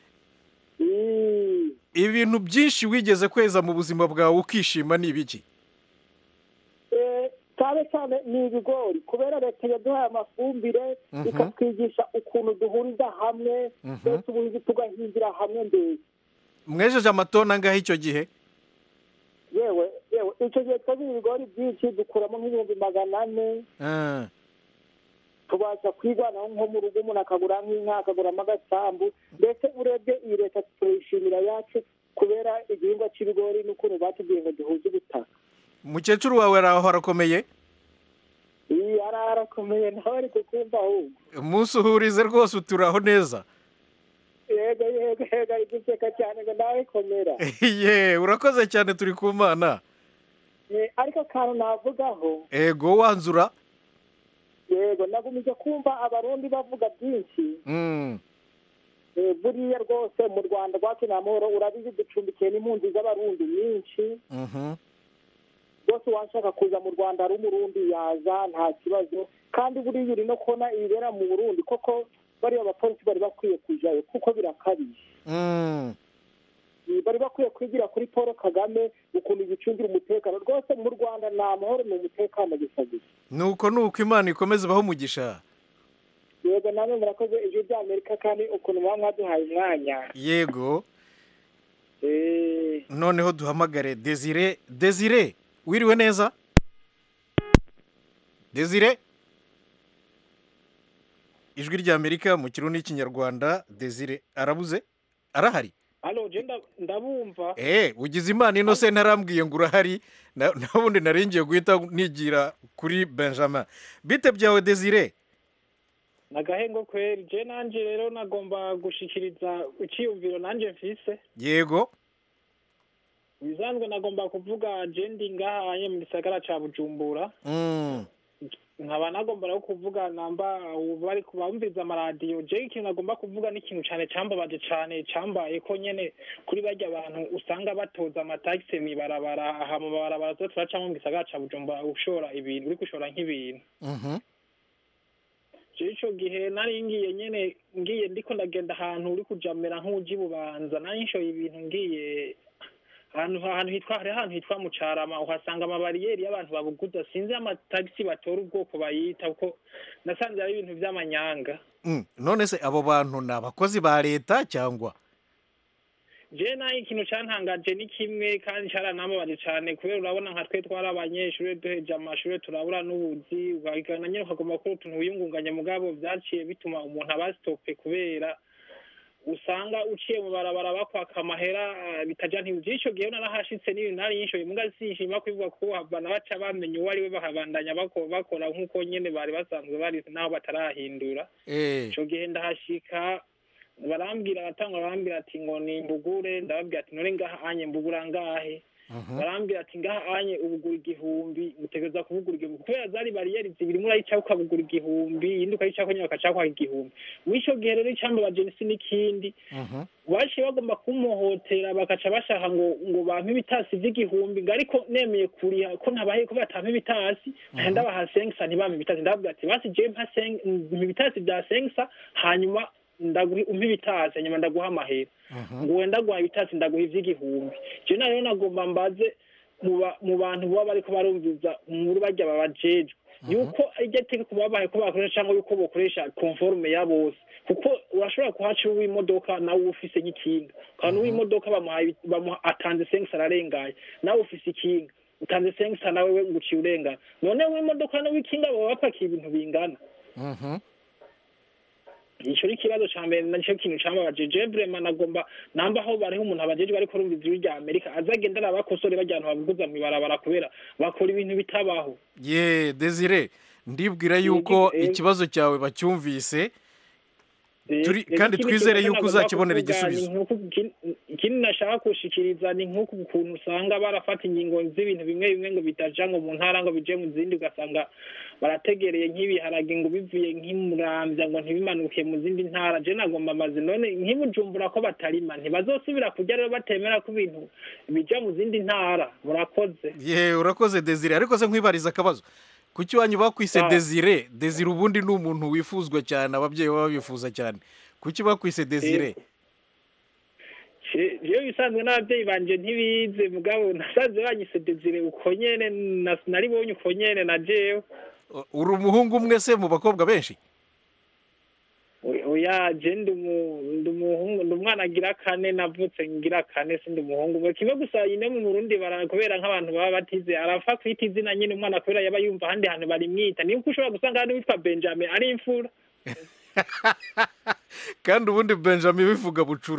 Mm. ibintu byinshi wigeze kweza mu buzima bwawe ukishima ni ibiki? Eh, cyane cyane ni ibigori, kubera leta yaduhaye amafumbire Mhm. ikatwigisha ukuntu duhuriza hamwe, Mhm. mbese ubuhinzi tugahingira hamwe mbese. Mwejeje amatoni angahe icyo gihe? yewe yewe icyo gihe twagize ibigori byinshi dukuramo nk'ibihumbi magana ane, Ah. tubasha kwigwanaho nko mu rugo, umuntu akagura nk'inka akaguramo agasambu. Mbese urebye iyi leta turayishimira yacu kubera igihingwa cy'ibigori n'ukuntu batubwiye ngo duhuze ubutaka. Mukecuru wawe araho arakomeye? iyi arakomeye nawe ari kukumva ahubwo. Musuhurize rwose uturaho neza. yego yego yego ari guseka cyane ngo nawe komera. Ye, urakoze cyane turi kumana. Eh, ariko akantu navugaho, Ego wanzura. yego nagumije kumva abarundi bavuga byinshi. Mm. Eh, buriya rwose mu Rwanda rwacu ni amahoro, urabizi ducumbikiye n'impunzi z'abarundi nyinshi. Mhm. Rwose washaka kuza mu Rwanda ari umurundi yaza nta kibazo, kandi buriya uri no kubona ibibera mu Burundi koko bariya abapolisi bari bakwiye kujayo kuko birakabije. Mm. Eh, bari bakwiye kwigira kuri Paul Kagame ukuntu bicungira umutekano. Rwose mu Rwanda ni amahoro, ni umutekano gusa gusa. Nuko nuko Imana ikomeze baho umugisha. yego namwe murakoze ijwi rya Amerika kandi ukuntu muba mwaduhaye umwanya. Yego. Eh, Noneho duhamagare Desire. Desire, wiriwe neza? Desire? Ijwi rya Amerika mu kirundi n'ikinyarwanda. Desire arabuze? Arahari? Halo, je ndabumva. Eh, ugize Imana Innocent ntarambwiye ngo urahari, na- nabundi naringiye guhita nigira kuri Benjamin. Bite byawe Desire? Nagahengo kweri, je nanje rero nagomba gushikiriza icyiyumviro nanje mfise. Yego. Bizanzwe nagomba kuvuga je ndi ngahanye mu gisagara ca Bujumbura. Mm. Nkaba nagomba no kuvuga namba bari kubamviza amaradiyo. Je ikintu nagomba kuvuga ni ikintu cyane cambabaje cyane cambaye ko nyene kuri barya abantu usanga batoza amataxi mibarabara aha mu barabara zo turacamo mu gisagara ca Bujumbura ushora ibintu uri kushora nk'ibintu. Mhm. Ico gihe nari ngiye nyene ngiye ndiko ndagenda ahantu uri kujamera nk'uji Bubanza, nari nshoye ibintu ngiye ahantu ahantu hitwa hari ahantu hitwa mu Carama, uhasanga amabariyeri y'abantu babuguza, sinzi amatagisi batora ubwoko bayita kuko nasanze ari ibintu by'amanyanga. Mm. None se abo bantu ni abakozi ba leta cyangwa? Je nayo ikintu cantangaje ni kimwe kandi caranamabaje cane kubera urabona nka twe twari abanyeshuri duheje amashuri turabura n'ubuzi, ugahigana nyene ukagomba gukora utuntu wiyungunganya mugabo vyaciye bituma umuntu aba stoppe kubera usanga uciye mu barabara bakwaka amahera bitaja ntibuzi. Ico gihe narahashitse n'ibintu nari yishoye muga sinshima kubivuga ko havana baca bamenya uwo ari we bahabandanya bakora nk'uko nyene bari basanzwe bari naho batarahindura. Eh. Ico gihe ndahashika barambwira abatanga barambwira ati ngo ni mbugure, ndababwira ati none ngaha anye mbugura ngahe, barambwira ati ngaha anye ubugura igihumbi utegereza kubugura igihumbi kubera zari bariyeri zibiri murayica ukabugura igihumbi iyindi ukayica ko nyuma ukaca kwa igihumbi mwico gihe rero icambabaje n'isi n'ikindi baciye bagomba kumuhotera bakaca bashaka ngo ngo bampe ibitasi vy'igihumbi ngo ariko nemeye kuriha ko ntabaye ko batampa ibitasi kandi abaha sengsa ntibampe ibitasi ndavuga ati basi je mpa ibitasi bya sengsa hanyuma ndaguha umpa ibitasi hanyuma ndaguha amahera ngo wenda guha ibitasi ndaguha ivy'igihumbi je nayo nagomba mbaze mu bantu baba bariko barumviza muri barya babajejwe yuko iryo tegeko babaye ko bakoresha cyangwa yuko bokoresha conforme ya bose kuko urashobora kuhaca uw'imodoka nawe ufise nk'ikinga kandi uw'imodoka bamuhaye bamuha atanze sengsa ararengaye nawe ufise ikinga utanze sengsa nawe we nguciye urengana none uw'imodoka nawe ikinga baba bapakiye ibintu bingana ico ari kibazo ca mbere naco kintu cambabaje je vraiment nagomba namba aho bariho umuntu abajejwe ariko rumva ijwi rya Amerika azagenda arabakosore bajyana bavuguza mwibarabara kubera bakora ibintu bitabaho. Ye Desire ndibwira yuko ikibazo cyawe bacyumvise turi kandi twizere yuko uzakibonera igisubizo. Ikindi nashaka kushikiriza ni nk'uko ukuntu usanga barafata ingingo z'ibintu bimwe bimwe ngo bitaja ngo mu ntara ngo bije mu zindi ugasanga barategereye nk'ibiharage ngo bivuye nk'imurambya ngo ntibimanuke mu zindi ntara je nagomba amazi none nk'ibujumbura ko batarima ntibazosubira kujya rero batemera ko ibintu bija mu zindi ntara murakoze. Ye urakoze Desire ariko se nkwibariza akabazo kuki wanyu bakwise Desire Desire ubundi ni umuntu wifuzwa cyane ababyeyi baba bifuza cyane kuki bakwise Desire? Jewe bisanzwe n'ababyeyi banje ntibize mugabo nasaze banyise Desire uko nyene naribonye uko nyene na jewe. Uri umuhungu umwe se mu bakobwa benshi? Oya je ndi umuhungu ndi umwana agira kane navutse ngira kane sindi umuhungu umwe kimwe gusa ine mu Burundi barakubera nk'abantu baba batize arafa kwita izina nyine umwana kubera yaba yumva handi hantu bari mwita niyo ushobora gusanga hano witwa Benjamin ari imfura kandi ubundi Benjamin bivuga bucura.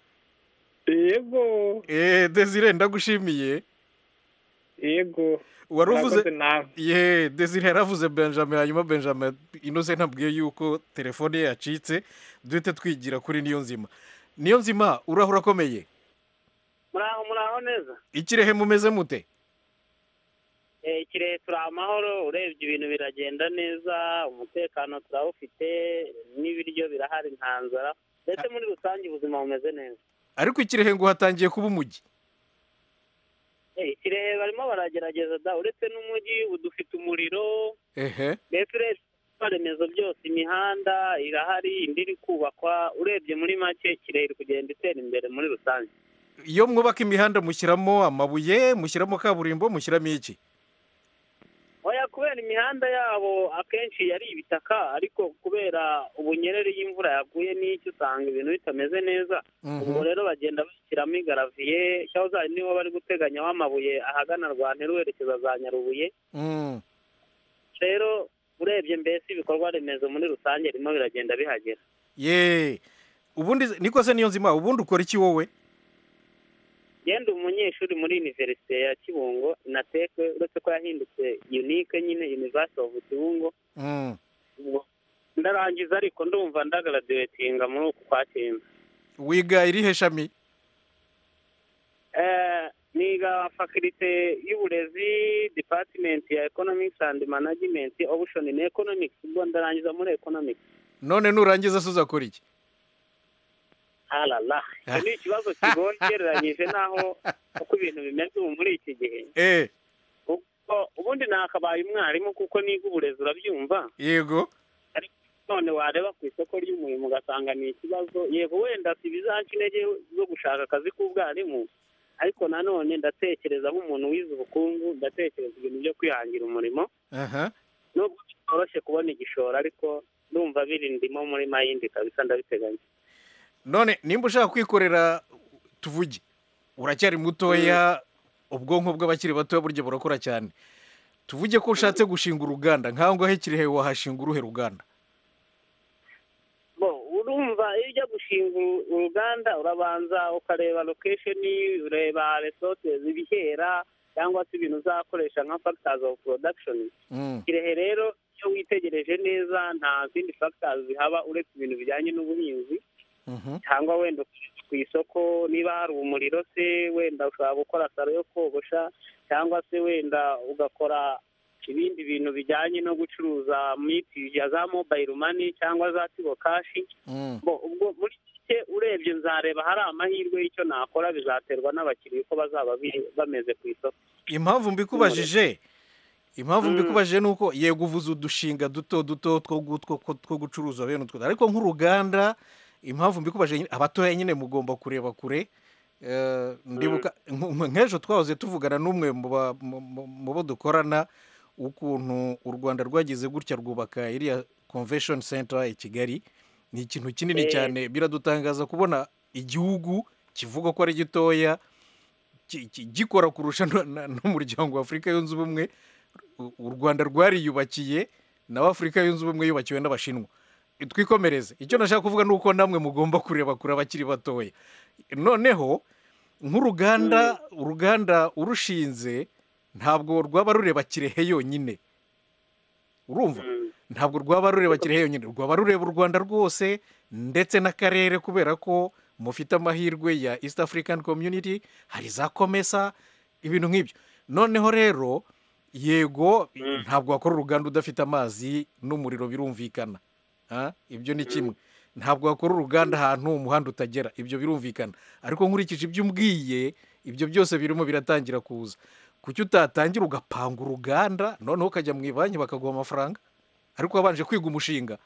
Yego eh Desire ndagushimiye. Yego waruvuze ye Desire yaravuze Benjamin hanyuma Benjamin inoze ntabwiye yuko telefone ye yacitse duhite twigira kuri niyo nzima. Niyo nzima urahura komeye? Muraho muraho neza. Ikirehe mumeze mute? Eh ikirehe turi amahoro urebye ibintu biragenda neza umutekano turawufite n'ibiryo birahari ntanzara ndetse muri rusange ubuzima bumeze neza. Ariko ikirehe ngo hatangiye kuba umujyi. Eh ikirehe barimo baragerageza da uretse n'umujyi udufite umuriro. Ehe. Befre remezo byose imihanda irahari indiri kubakwa urebye muri make kirere kugenda itera imbere muri rusange. Iyo mwubaka imihanda mushyiramo amabuye mushyiramo kaburimbo mushyiramo iki? Oya kubera imihanda yabo akenshi yari ibitaka ariko kubera ubunyerere y'imvura yaguye n'icyo usanga ibintu bitameze neza. Ubwo rero bagenda bashyiramo igaraviye cyaho za niho bari guteganya w'amabuye ahagana Rwanda ruwerekeza za Nyarubuye. Mm. Rero urebye mbese ibikorwa remezo muri rusange rimo biragenda bihagera. Ye ubundi niko se niyo nzima ubundi ukora iki wowe? Yenda umunyeshuri muri Universite ya Kibungo nateke uretse ko yahindutse unique nyine University of Kibungo. Mm. Ndarangiza ariko ndumva ndagraduatinga muri uku kwa cyenda. Wiga irihe shami? Eh niga faculty y'uburezi department ya economics and management option in economics ubwo ndarangiza muri economics. None nurangiza suzakora iki? Alala ni ikibazo kigongereranyije naho uko ibintu bimeze muri iki gihe. Eh uko ubundi nakabaye umwarimu kuko niga uburezi urabyumva. Yego none wareba ku isoko ry'umurimo ugasanga ni ikibazo yego wenda sibizanca intege zo gushaka akazi k'ubwarimu ariko nanone ndatekereza nk'umuntu wize ubukungu ndatekereza ibintu byo kwihangira umurimo. Aha nubwo bitoroshye kubona igishoro ariko ndumva biri ndimo muri mayindi kabisa ndabiteganya. None nimba ushaka kwikorera tuvuge uracyari mutoya ubwonko bw'abakiri bato buryo burakora cyane tuvuge ko ushatse gushinga uruganda nkaho ngaho Kirehe wahashinga uruhe ruganda? Bo urumva iyo ujya gushinga uruganda urabanza ukareba location ureba resources ibihera cyangwa se ibintu uzakoresha nka factors of production. Mm. Kirehe rero cyo witegereje neza nta zindi factors zihaba uretse ibintu bijyanye n'ubuhinzi. Mhm. Cyangwa wenda ku ku isoko niba hari umuriro se wenda ushobora gukora salo yo kogosha cyangwa se wenda ugakora ibindi bintu bijyanye no gucuruza mitiyu ya za mobayiro mani cyangwa za tigo kashi ubwo muri make urebye nzareba hari amahirwe y'icyo nakora bizaterwa n'abakiriya uko bazaba bameze ku isoko. Impamvu mbikubajije impamvu mbikubajije ni uko yego uvuze udushinga duto duto two gucuruza bene utwo ariko nk'uruganda impamvu mbikubajije abatoya nyine mugomba kureba kure. Ndibuka nk'ejo twahoze tuvugana n'umwe mu bo dukorana ukuntu u Rwanda rwagize gutya rwubaka iriya convention center i Kigali. Ni ikintu kinini cyane biradutangaza kubona igihugu kivuga ko ari gitoya gikora kurusha n'umuryango wa Afurika yunze ubumwe. U Rwanda rwariyubakiye nawe Afurika yunze ubumwe yubakiwe n'Abashinwa. Twikomereze icyo nashaka kuvuga nuko namwe mugomba kureba kure abakiri batoya. Noneho nk'uruganda uruganda urushinze ntabwo rwaba rureba Kirehe yonyine, urumva ntabwo rwaba rureba Kirehe yonyine, rwaba rureba u Rwanda rwose ndetse n'akarere kubera ko mufite amahirwe ya East African Community, hari za Komesa, ibintu nk'ibyo. Noneho rero yego ntabwo wakora uruganda udafite amazi n'umuriro, birumvikana. Ibyo ni kimwe. Ntabwo wakora uruganda ahantu umuhanda utagera, ibyo birumvikana. Ariko nkurikije ibyo umbwiye ibyo byose birimo biratangira kuza. Kuki utatangira ugapanga uruganda noneho ukajya mu ibanki bakaguha amafaranga ariko wabanje kwiga umushinga?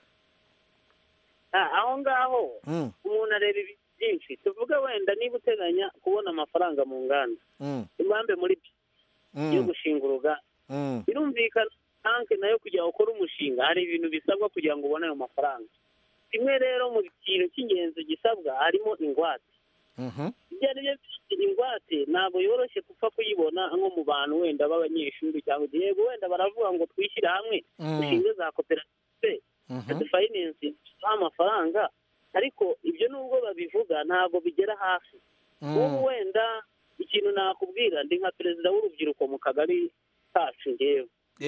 Aho ngaho umuntu areba ibintu byinshi. Tuvuga wenda niba uteganya kubona amafaranga mu nganda impambe muri yo gushinga uruganda, birumvikana banki nayo kugira ngo ukore umushinga hari ibintu bisabwa kugira ngo ubone ayo mafaranga. Kimwe rero mu kintu cy'ingenzi gisabwa harimo ingwate. Ibyo ari byo ingwate ntabwo yoroshye gupfa kuyibona nko mu bantu wenda b'abanyeshuri cyangwa yego wenda baravuga ngo twishyire hamwe dushinge za koperative dufayinensi amafaranga, ariko ibyo nubwo babivuga ntabwo bigera hafi. Ubu wenda ikintu nakubwira ndi nka perezida w'urubyiruko mu kagari kacu ngewe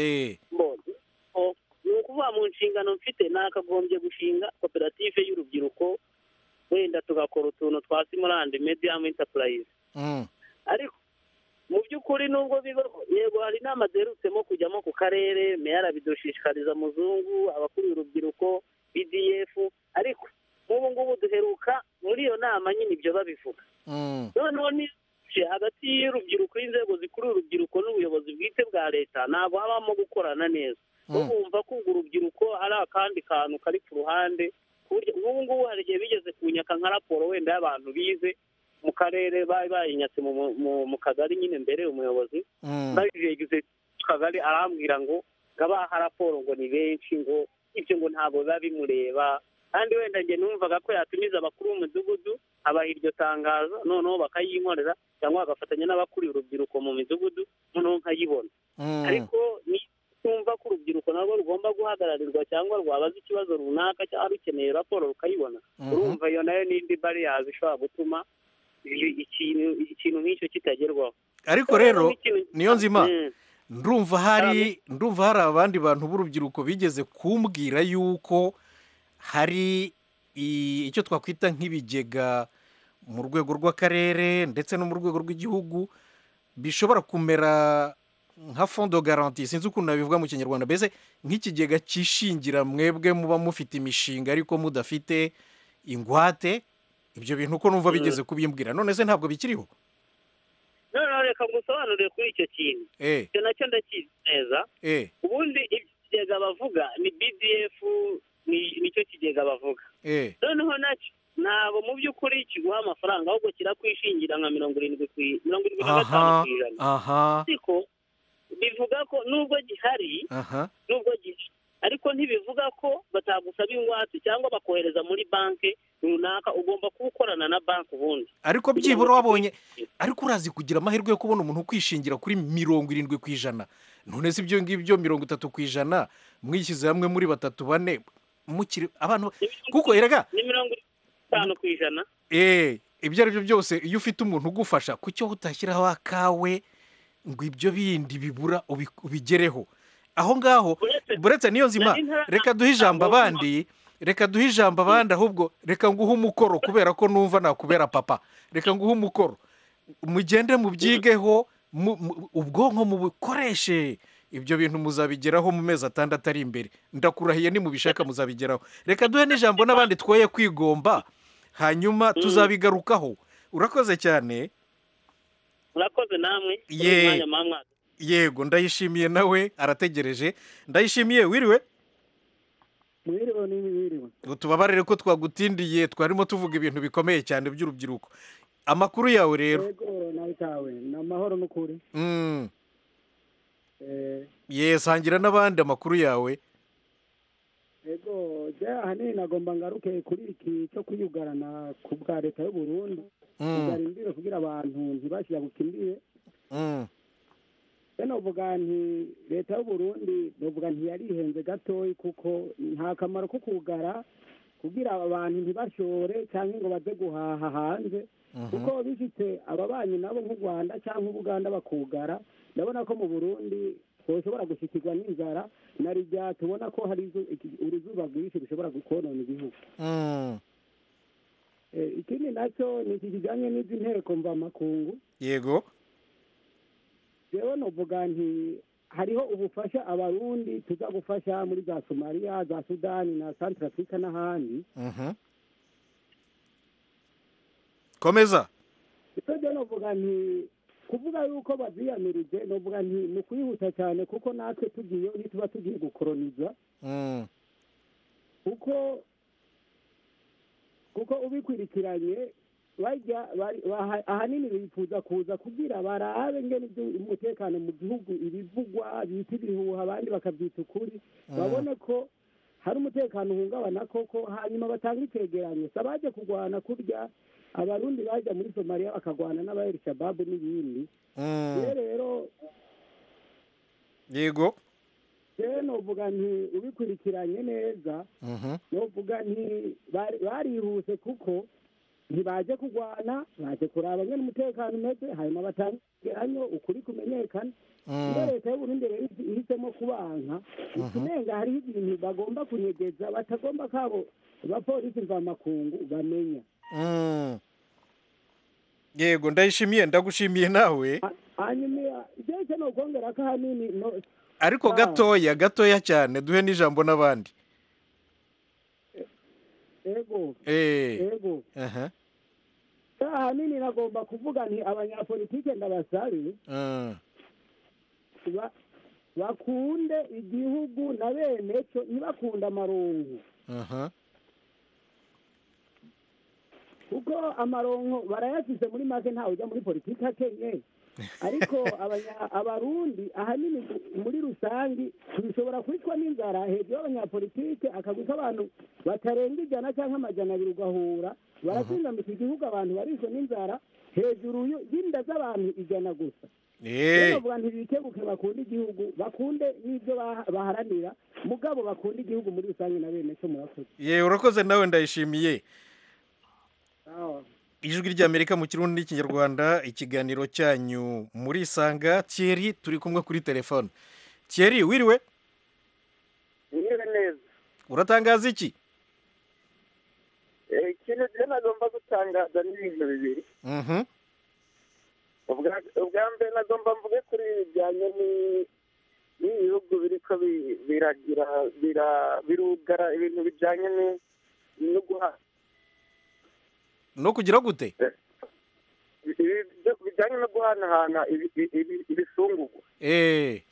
ni ukuvuga mu nshingano mfite nakagombye gushinga koperative y'urubyiruko wenda tugakora utuntu twa simulandi medium enterprise. Ariko mu by'ukuri nubwo bibaho yego hari inama ziherutsemo kujyamo ku karere meya arabidushishikariza muzungu abakuriye urubyiruko B D F, ariko nk'ubu ngubu duheruka muri iyo nama nyine ibyo babivuga. Noneho ni hagati y'urubyiruko y'inzego zikuru urubyiruko n'ubuyobozi bwite bwa leta ntabwo habamo gukorana neza. Bumva ko urubyiruko ari akandi kantu kari ku ruhande. Nk'ubu ngubu hari igihe bigeze kunyaka nka raporo wenda y'abantu bize mu karere bari bayinyatse mu kagari nyine mbere umuyobozi babigize kagari arambwira ngo ngabaha raporo ngo ni benshi ngo ibyo ngo ntabwo biba bimureba, kandi wenda njye numvaga ko yatumiza abakuru b'umudugudu abaha iryo tangazo noneho bakayinkorera cyangwa bagafatanya n'abakuriye urubyiruko mu midugudu noneho nkayibona. Ariko numva ko urubyiruko narwo rugomba guhagararirwa cyangwa rwabaza ikibazo runaka cyangwa rukeneye raporo rukayibona. Urumva iyo nayo n'indi bariyazi ishobora gutuma ikintu nk'icyo kitagerwaho. Ariko rero niyo nzima ndumva hari ndumva hari abandi bantu b'urubyiruko bigeze kumbwira yuko hari icyo twakwita nk'ibigega mu rwego rw'akarere ndetse no mu rwego rw'igihugu bishobora kumera nka fond de garantie, sinzi ukuntu nabivuga mu Kinyarwanda, mbese nk'ikigega cyishingira mwebwe muba mufite imishinga ariko mudafite ingwate. Ibyo bintu uko numva bigeze kubimbwira none se ntabwo bikiriho? None reka ngusobanurire kuri icyo kintu. Icyo nacyo ndakizi neza. Ubundi ikigega bavuga ni B D F, nicyo kigega bavuga. Noneho nacyo ntabwo mu by'ukuri kiguha amafaranga ahubwo kirakwishingira nka mirongo irindwi mirongo irindwi na gatanu ku ijana. Ariko bivuga ko nubwo gihari nubwo gihari ariko ntibivuga ko batagusaba ingwate cyangwa bakohereza muri banki runaka, ugomba kuwukorana na banki ubundi. Ariko byibura wabonye, ariko urazi kugira amahirwe yo kubona umuntu ukwishingira kuri mirongo irindwi ku ijana. None si ibyo ngibyo mirongo itatu ku ijana mwishyize hamwe muri batatu bane mukiri abantu kuko erega ni mirongo itanu ku ijana. Eh, ibyo ari byo byose iyo ufite umuntu ugufasha kucyo utashyiraho akawe ngo ibyo bindi bibura ubigereho. Aho ngaho buretse niyo nzima reka duhe ijambo abandi reka duhe ijambo abandi ahubwo reka nguhe umukoro kubera ko numva nakubera papa reka nguhe umukoro mugende mubyigeho ubwonko mubukoreshe ibyo bintu muzabigeraho mu mezi atandatu ari imbere ndakurahiye nimubishaka muzabigeraho reka duhe n'ijambo n'abandi twoye kwigomba hanyuma tuzabigarukaho urakoze cyane urakoze namwe ye yego ndayishimiye nawe arategereje ndayishimiye wiriwe mwiriwe ni wiriwe utubabarire ko twagutindiye twarimo tuvuga ibintu bikomeye cyane by'urubyiruko amakuru yawe rero yego nawe tawe namahoro n'ukuri mm eh yes hangira n'abandi amakuru yawe yego je ahanini nagomba ngaruke kuri iki cyo kwiyugarana ku bwa leta y'u Burundi kugarindire kugira abantu ntibashya gukimbiye mm Beno uvuga nti leta y'u Burundi novuga nti yarihenze gatoyi kuko nta kamaro ko kugara kugira abantu ntibashore cyangwa ngo baze guhaha hanze kuko bifite ababanyi nabo nk'u Rwanda cyangwa Uganda bakugara ndabona ko mu Burundi twoshobora gushikirwa n'inzara na rijya tubona ko hari uruzuba rwinshi rushobora gukonona igihugu ikindi nacyo ni iki kijyanye n'izi nteko mvamakungu yego rero novuga nti hariho ubufasha abarundi tuza gufasha muri za Somalia za Sudani na Central Africa n'ahandi komeza icyo novuga nti kuvuga yuko baziyamirije novuga nti ni kwihuta cyane kuko natwe tugiye ntituba tugiye gukoroniza kuko kuko ubikwirikiranye bajya ahanini bifuza kuza kugira barabe ngene umutekano mu gihugu ibivugwa bita ibihuha abandi bakabyita ukuri babone ko hari umutekano uhungabana koko hanyuma batanga icyegeranyo sabaje kurwana kurya abarundi bajya muri Somalia bakagwana n'aba El Shabab n'ibindi rero yego rero novuga nti ubikurikiranye neza novuga nti barihuse kuko ntibaje kurwana baje kuraba ngene umutekano umeze hanyuma batangeranyo ukuri kumenyekana iyo leta y'uburundi rero ihisemo kubanka ikimenga hariho ibintu bagomba kunyegeza batagomba kabo abapolisi mvamakungu bamenya yego ndayishimiye ndagushimiye nawe hanyuma ibyo cyo no kongera ko hanini ariko gatoya gatoya cyane duhe n'ijambo n'abandi ego eh ego aha ahanini nagomba kuvuga nti abanyapolitike ndabasabe bakunde igihugu na bene cyo ntibakunda amarongo kuko amarongo barayafise muri make ntawe ujya muri politiki akenye ariko abarundi ahanini muri rusangi bishobora kwicwa n'inzara hejuru y'abanyapolitike akagwika abantu batarenga ijana cyangwa amajana abiri ugahura baratsindamika igihugu abantu barishwe n'inzara hejuru y'inda z'abantu ijana gusa bavuga ntibikebuke bakunde igihugu bakunde n'ibyo baharanira mugabo bakunde igihugu muri rusange na bene cyo murakoze yewe urakoze nawe ndayishimiye ijwi ry'Amerika mu kirundi n'ikinyarwanda ikiganiro cyanyu muri Sanga Thierry turi kumwe kuri telefone Thierry wiriwe wiriwe neza uratangaza iki eh ikintu je nagomba gutangaza ni ibintu bibiri mhm ubwa mbere nagomba mvuge kuri bijyanye n'ibihugu biriko biragira birugara ibintu bijyanye no guha no kugira gute bijyanye no guhanahana ibisungurwa eh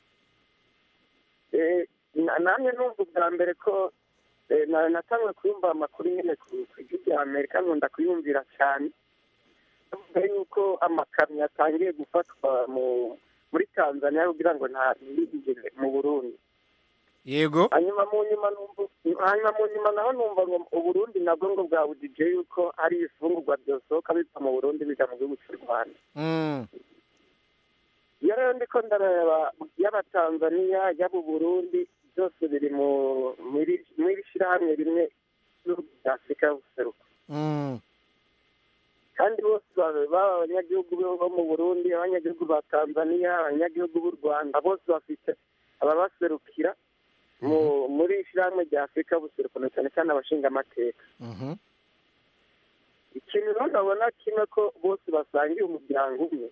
namwe numva ubwa mbere ko natangwe kuyumva amakuru nyine ku ijwi rya Amerika nkunda kuyumvira cyane avuga yuko amakamyo atangiye gufatwa muri Tanzania kugira ngo ntabinjire mu Burundi yego hanyuma mu nyuma numva hanyuma mu nyuma naho numva ngo Uburundi nabwo ngo bwabujije yuko hari ifungurwa byosohoka biva mu Burundi bija mu gihugu cy'u Rwanda mm iyo rero ndiko ndareba y'abatanzania y'abo Burundi byose biri mu muri shirahamwe rimwe y'Afrika y'ubuseruko mm kandi bose baba abanyagihugu bo mu Burundi abanyagihugu ba Tanzania abanyagihugu b'u Rwanda bose bafite ababaserukira muri ishyirahamwe rya afurika buseruko cyane cyane abashinga amateka. ikintu rero ndabona kimwe ko bose basangiye umuryango umwe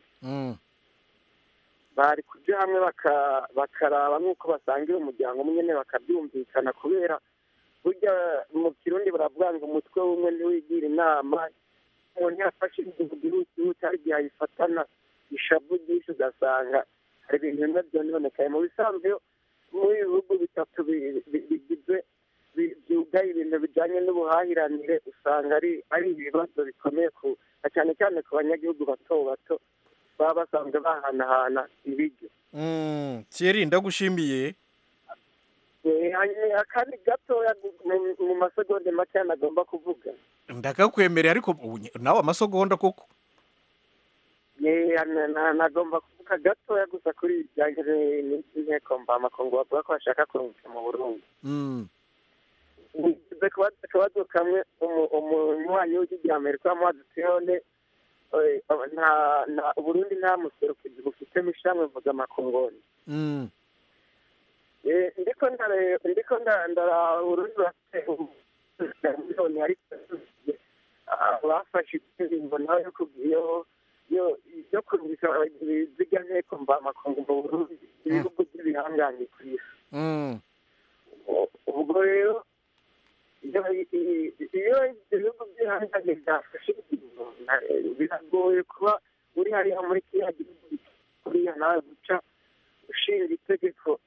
bari kujya hamwe bakaraba nk'uko basangiye umuryango umwe nyine bakabyumvikana, kubera burya mu kirundi baravuga ngo umutwe w'umwe ntiwigira inama. umuntu yafashe igihugu hari igihe ayifatana ishavu ryinshi ugasanga hari ibintu bimwe byononekaye. mu bisanzwe muri ibihugu bitatu bigize byugaye ibintu bijyanye n'ubuhahiranire usanga ari ari ibibazo bikomeye cyane cyane ku banyagihugu bato bato baba basanzwe bahanahana ibiryo. Thierry ndagushimiye. akandi gatoya mu masegonda make nagomba kuvuga. Ndakakwemerera ariko nawe amasegonda koko. nagomba kuvuga gatoya gusa kuri ibijyanye n'inteko mvamakungu bavuga ko bashaka kurungika mu Burundi. ngize akabazo kamwe umunywanyi w'igihugu Amerika wamuhaze utuyone Burundi nta muserukizi bufite mu ishyirahamwe mpuzamakungu. ndiko ndiko ndara Burundi bafite miliyoni ariko bafashe ingingo nawe yo kugiyo yo yo kurungika iziga nteko mvamakungu mu Burundi ibihugu by'ibihanganye ku isi. ubwo rero iyo ibihugu by'ibihanganye byafashe ingingo biragoye kuba uri hariya muri kiriya gihugu kuriya nawe guca ushinga itegeko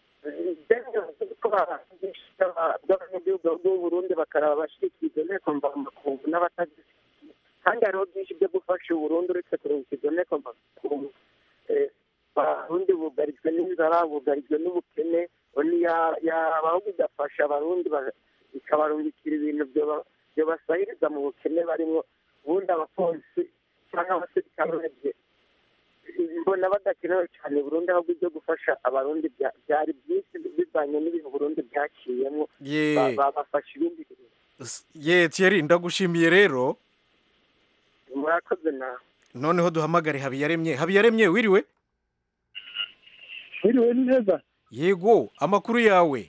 bw'abanyagihugu b'Uburundi bakaraba abashyigikiye inteko mvamakungu n'abatazishyigikiye. kandi hariho byinshi byo gufasha Uburundi uretse kurungika izo nteko mvamakungu. abarundi bugarijwe n'inzara, bugarijwe n'ubukene, yabaho bigafasha abarundi bikabarungikira ibintu byobasahiriza mu bukene barimo. ubundi abapolisi cyangwa abasirikare urebye mbona badakenewe cyane Burundi, ahubwo ibyo gufasha abarundi byari byinshi bivanye n'ibintu Burundi byaciyemo babafasha ibindi bintu. ye Thierry ndagushimiye rero. murakoze nawe. noneho duhamagare Habiyaremye. Habiyaremye wiriwe? wiriwe neza. yego amakuru yawe?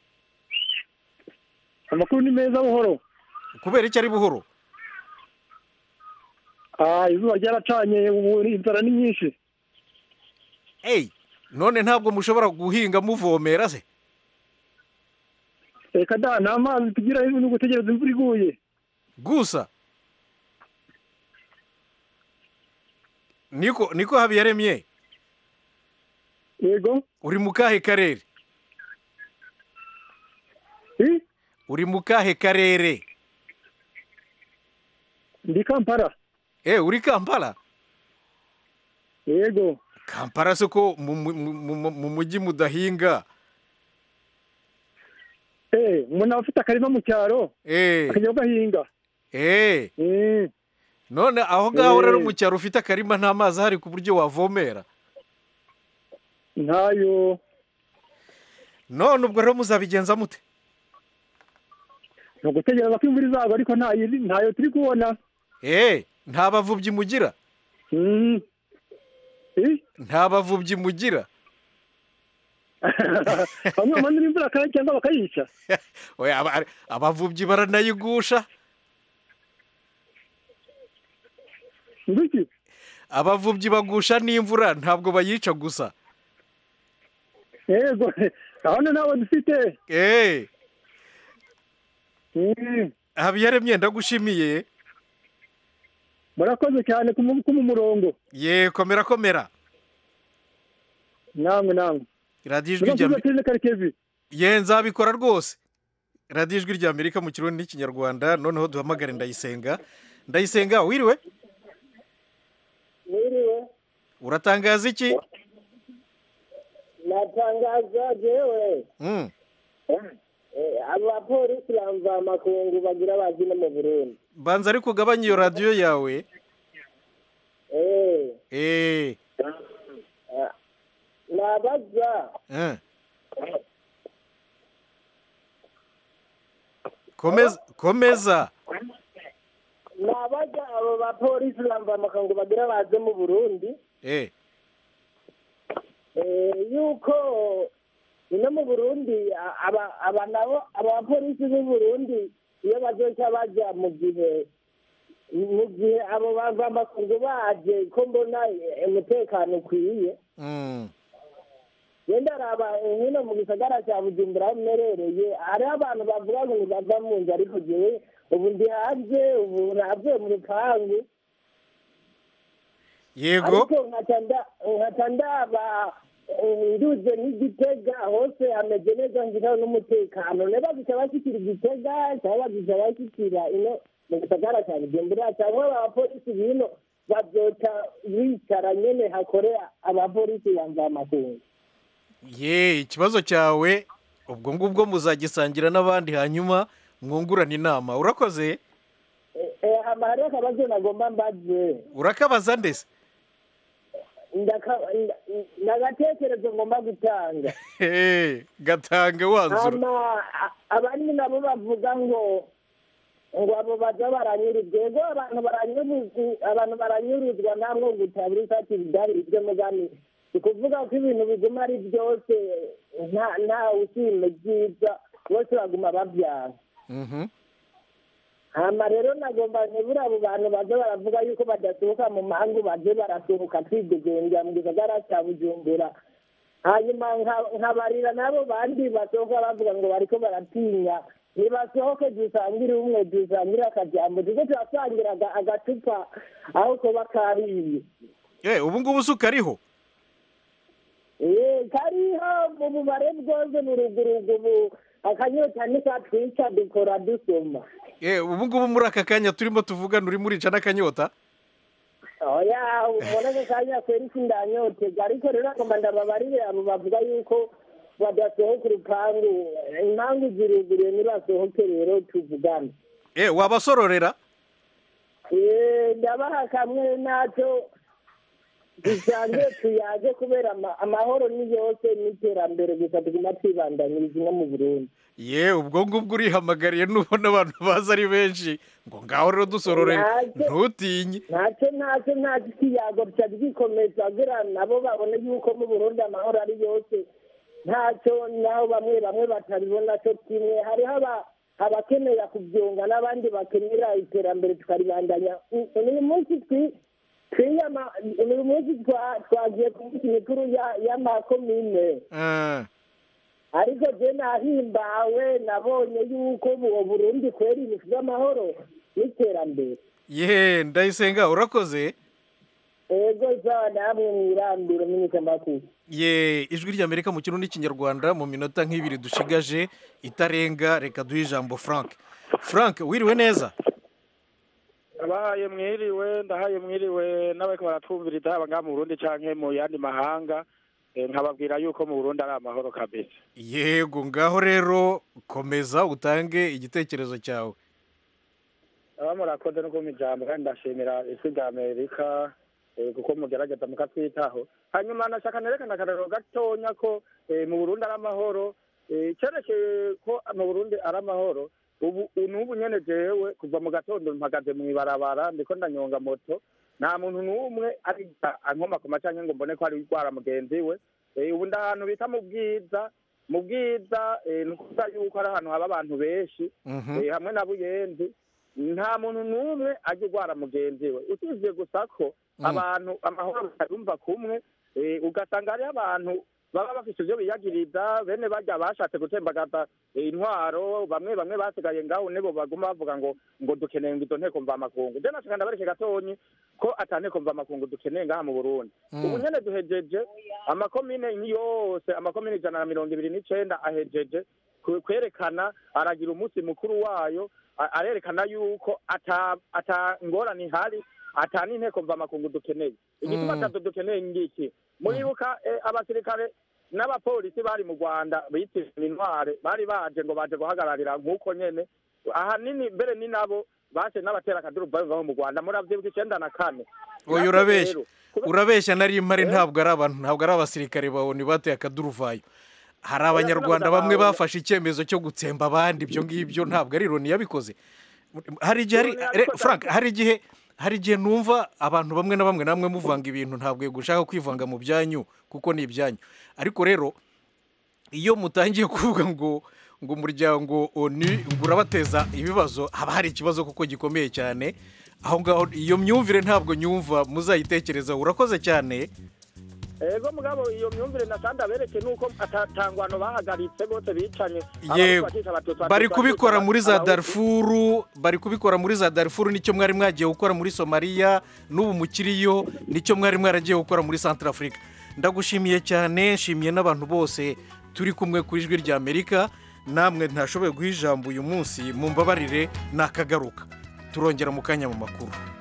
amakuru ni meza buhoro. kubera iki ari buhoro? Ah, izuba ryaracanye ubu inzara ni nyinshi. Hey, none ntabwo mushobora guhinga muvomera se? Reka da nta mazi tugira no gutegereza imvura iguye. Gusa Niko niko Habiyaremye. Yego. Uri mu kahe karere? Eh? Uri mu kahe karere? Ndi Kampala. Eh, uri Kampala? Yego. Kampala se ko mu mujyi mudahinga? Eh, umuntu afite akarima mu cyaro. Eh. Akajya gahinga. Eh. Mm. None aho ngaho rero mu cyaro ufite akarima nta mazi ahari ku buryo wavomera? Ntayo. None ubwo rero muzabigenza mute? No gutegereza ko imvura izagwa ariko ntayo ntayo turi kubona. Eh, nta bavubyi mugira? Mm. Eh? Nta bavubyi mugira? Bamwe manira imvura kandi cyangwa bakayica. Oya abavubyi baranayigusha. Ndiki? Abavubyi bagusha n'imvura ntabwo bayica gusa. Yego. Ahone nawe dufite. Eh. Mm. Habiyaremye ndagushimiye. Murakoze cyane ku murongo. Ye komera komera. Namwe namwe. Radio Ijwi ry'Amerika. Ye nzabikora rwose. Radio Ijwi ry'Amerika mu kirundi n'ikinyarwanda. Noneho duhamagare Ndayisenga. Ndayisenga wiriwe? Wiriwe. Uratangaza iki? Natangaza jewe. Mm. Eh, abapolisi bamva amakungu bagira bazi no mu Burundi. Banza ariko ugabanya iyo radio yawe. Eh. Eh. Nabaza. Eh. Komeza komeza. Nabaza abo bapolisi bamva amakungu bagira bazi mu Burundi. Eh. Eh, yuko ino mu burundi aba aba nabo abapolisi b'u burundi iyo bazoca baja mu gihe mu gihe abo bavamakungu baje ko mbona umutekano ukwiye wenda araba hino mu gisagara cya bujumbura aho mmerereye hariho abantu bavuga ngo ntibava mu nzu ariko jewe ubu ndi hanze ubu navuye mu rupangu yego ariko nkaca ndaba nduze n'igitega hose hameze neza ngiraho n'umutekano nebazica bashyikira igitega cyangwa bazica bashyikira ino mu gisagara cya bujumbura cyangwa abapolisi bino bazoca bicara nyene hakore abapolisi bamvamakungu ye ikibazo cyawe ubwo ngubwo muzagisangira n'abandi hanyuma mwungurana inama urakoze hama hariho akabazo nagomba mbaze urakabaza ndese nagatekerezo ngomba gutanga gatange wanzura abandi nabo bavuga ngo ngo abo baza baranyuruzwa ego abantu baranyuruzwa abantu baranyuruzwa namwe gutabira isati bidari ibyo mugani ukuvuga ko ibintu biguma ari byose nta ushime byiza bose baguma babyara hama rero nagomba ntibura abo bantu baza baravuga yuko badasohoka mu mangu baje barasohoka twidegembya mu gisagara cya bujumbura hanyuma nkabarira n'abo bandi basohoka bavuga ngo bariko baratinya nibasohoke dusangire umwe dusangire akajambo tuze turasangira agacupa aho koba kahiye ubu ngubu se ukariho kariho mu bubare bwose mu rugurugu ubu akanyota nikatwica dukora dusoma ubu ngubu muri aka kanya turimo tuvugana urimo urica n'akanyota oya ubona ko kanya kweri sindanyotega ariko rero agomba ndababarire abo bavuga yuko badasohoka urupangu impamvu ziruguriye nibasohoke rero tuvugane wabasororera ndabaha kamwe nacyo dusange tuyaje kubera amahoro ni yose n'iterambere gusa tuguma twibandanyiriza no mu burundi ye ubwo ngubwo urihamagariye nubona abantu baza ari benshi ngo ngaho rero dusororere ntutinye ntacyo ntacyo ntacyo ikiyago cya gikomeza agira nabo babone yuko mu burundi amahoro ari yose ntacyo naho bamwe bamwe batabibona cyo kimwe hariho abakenera kubyunga n'abandi bakenera iterambere tukaribandanya uyu munsi uyu munsi twagiye ku minsi mikuru y'amakomine ariko je nahimbawe nabonye yuko uwo burundi kweri bufite amahoro n'iterambere ye ndayisenga urakoze ego za namwe mwirambire menyesha makuru ye ijwi ry'amerika mu kirundi n'ikinyarwanda mu minota nk'ibiri dushigaje itarenga reka duhe ijambo frank frank wiriwe neza abahaye mwiriwe ndahaye mwiriwe n'abariko baratwumviriza haba ngaha mu burundi canke mu yandi mahanga nkababwira yuko mu burundi ari amahoro kabisa yego ngaho rero komeza utange igitekerezo cyawe aba murakoze no kumpa ijambo kandi ndashimira ijwi rya amerika kuko mugerageza mukatwitaho hanyuma nashaka nerekana akarero gatonya ko mu burundi ari amahoro cerekeye ko mu burundi ari amahoro ubu n'ubu nyene jewe kuva mu gatondo mpagaze mw'ibarabara ndiko ndanyonga moto nta muntu n'umwe ari ankoma ku macanke ngo mbone ko ari gwara mugenzi we ubu ndahantu bita mu bwiza mu bwiza ni ukuvuga yuko ari ahantu haba abantu benshi hamwe na buyenzi nta muntu n'umwe ajya ugwara mugenzi we usibye gusa ko abantu amahoro batarumva kumwe ugasanga hariho abantu baba bafite ibyo biyagiriza bene bajya bashatse gutembagaza intwaro bamwe bamwe basigaye ngaho nibo baguma bavuga ngo ngo dukeneye ngo izo nteko mvamakungu je nashaka ndabareke gatonyi ko ata nteko mvamakungu dukeneye ngaha mu Burundi ubu nyene duhejeje amakomine yose amakomine ijana na mirongo ibiri n'icenda ahejeje kwerekana aragira umunsi mukuru wayo arerekana yuko ata ata ngorane ihari ata n'inteko mvamakungu dukeneye igituma atatu dukeneye ngiki muribuka abasirikare n'abapolisi bari mu Rwanda bitije intware bari baje ngo baje guhagararira nk'uko nyene ahanini mbere ni nabo base n'abatera akaduruvayo ngaho mu Rwanda muravyibuka icenda na kane oyo urabeshya urabeshya nari impare ntabwo ari abantu ntabwo ari abasirikare babone bateye akaduruvayo hari abanyarwanda bamwe bafashe icyemezo cyo gutsemba abandi ibyo ngibyo ntabwo ari ironi yabikoze hari igihe Frank hari igihe hari igihe numva abantu bamwe na bamwe namwe muvanga ibintu ntabwo gushaka kwivanga mu byanyu kuko ni ibyanyu ariko rero iyo mutangiye kuvuga ngo ngo umuryango onu ngo urabateza ibibazo haba hari ikibazo kuko gikomeye cyane aho ngaho iyo myumvire ntabwo nyumva muzayitekereza urakoze cyane. ego mugabo iyo myumvire nasanda bereke nuko atatangwano bahagaritse bose bicanye yego bari kubikora muri za Darfur bari kubikora muri za Darfur nicyo mwari mwagiye gukora muri Somalia n'ubu mukiriyo nicyo mwari mwaragiye gukora muri Centrafrica. Ndagushimiye cyane nshimiye n'abantu bose turi kumwe ku ijwi rya Amerika namwe ntashoboye guha ijambo uyu munsi mumbabarire nakagaruka turongera mu kanya mu makuru.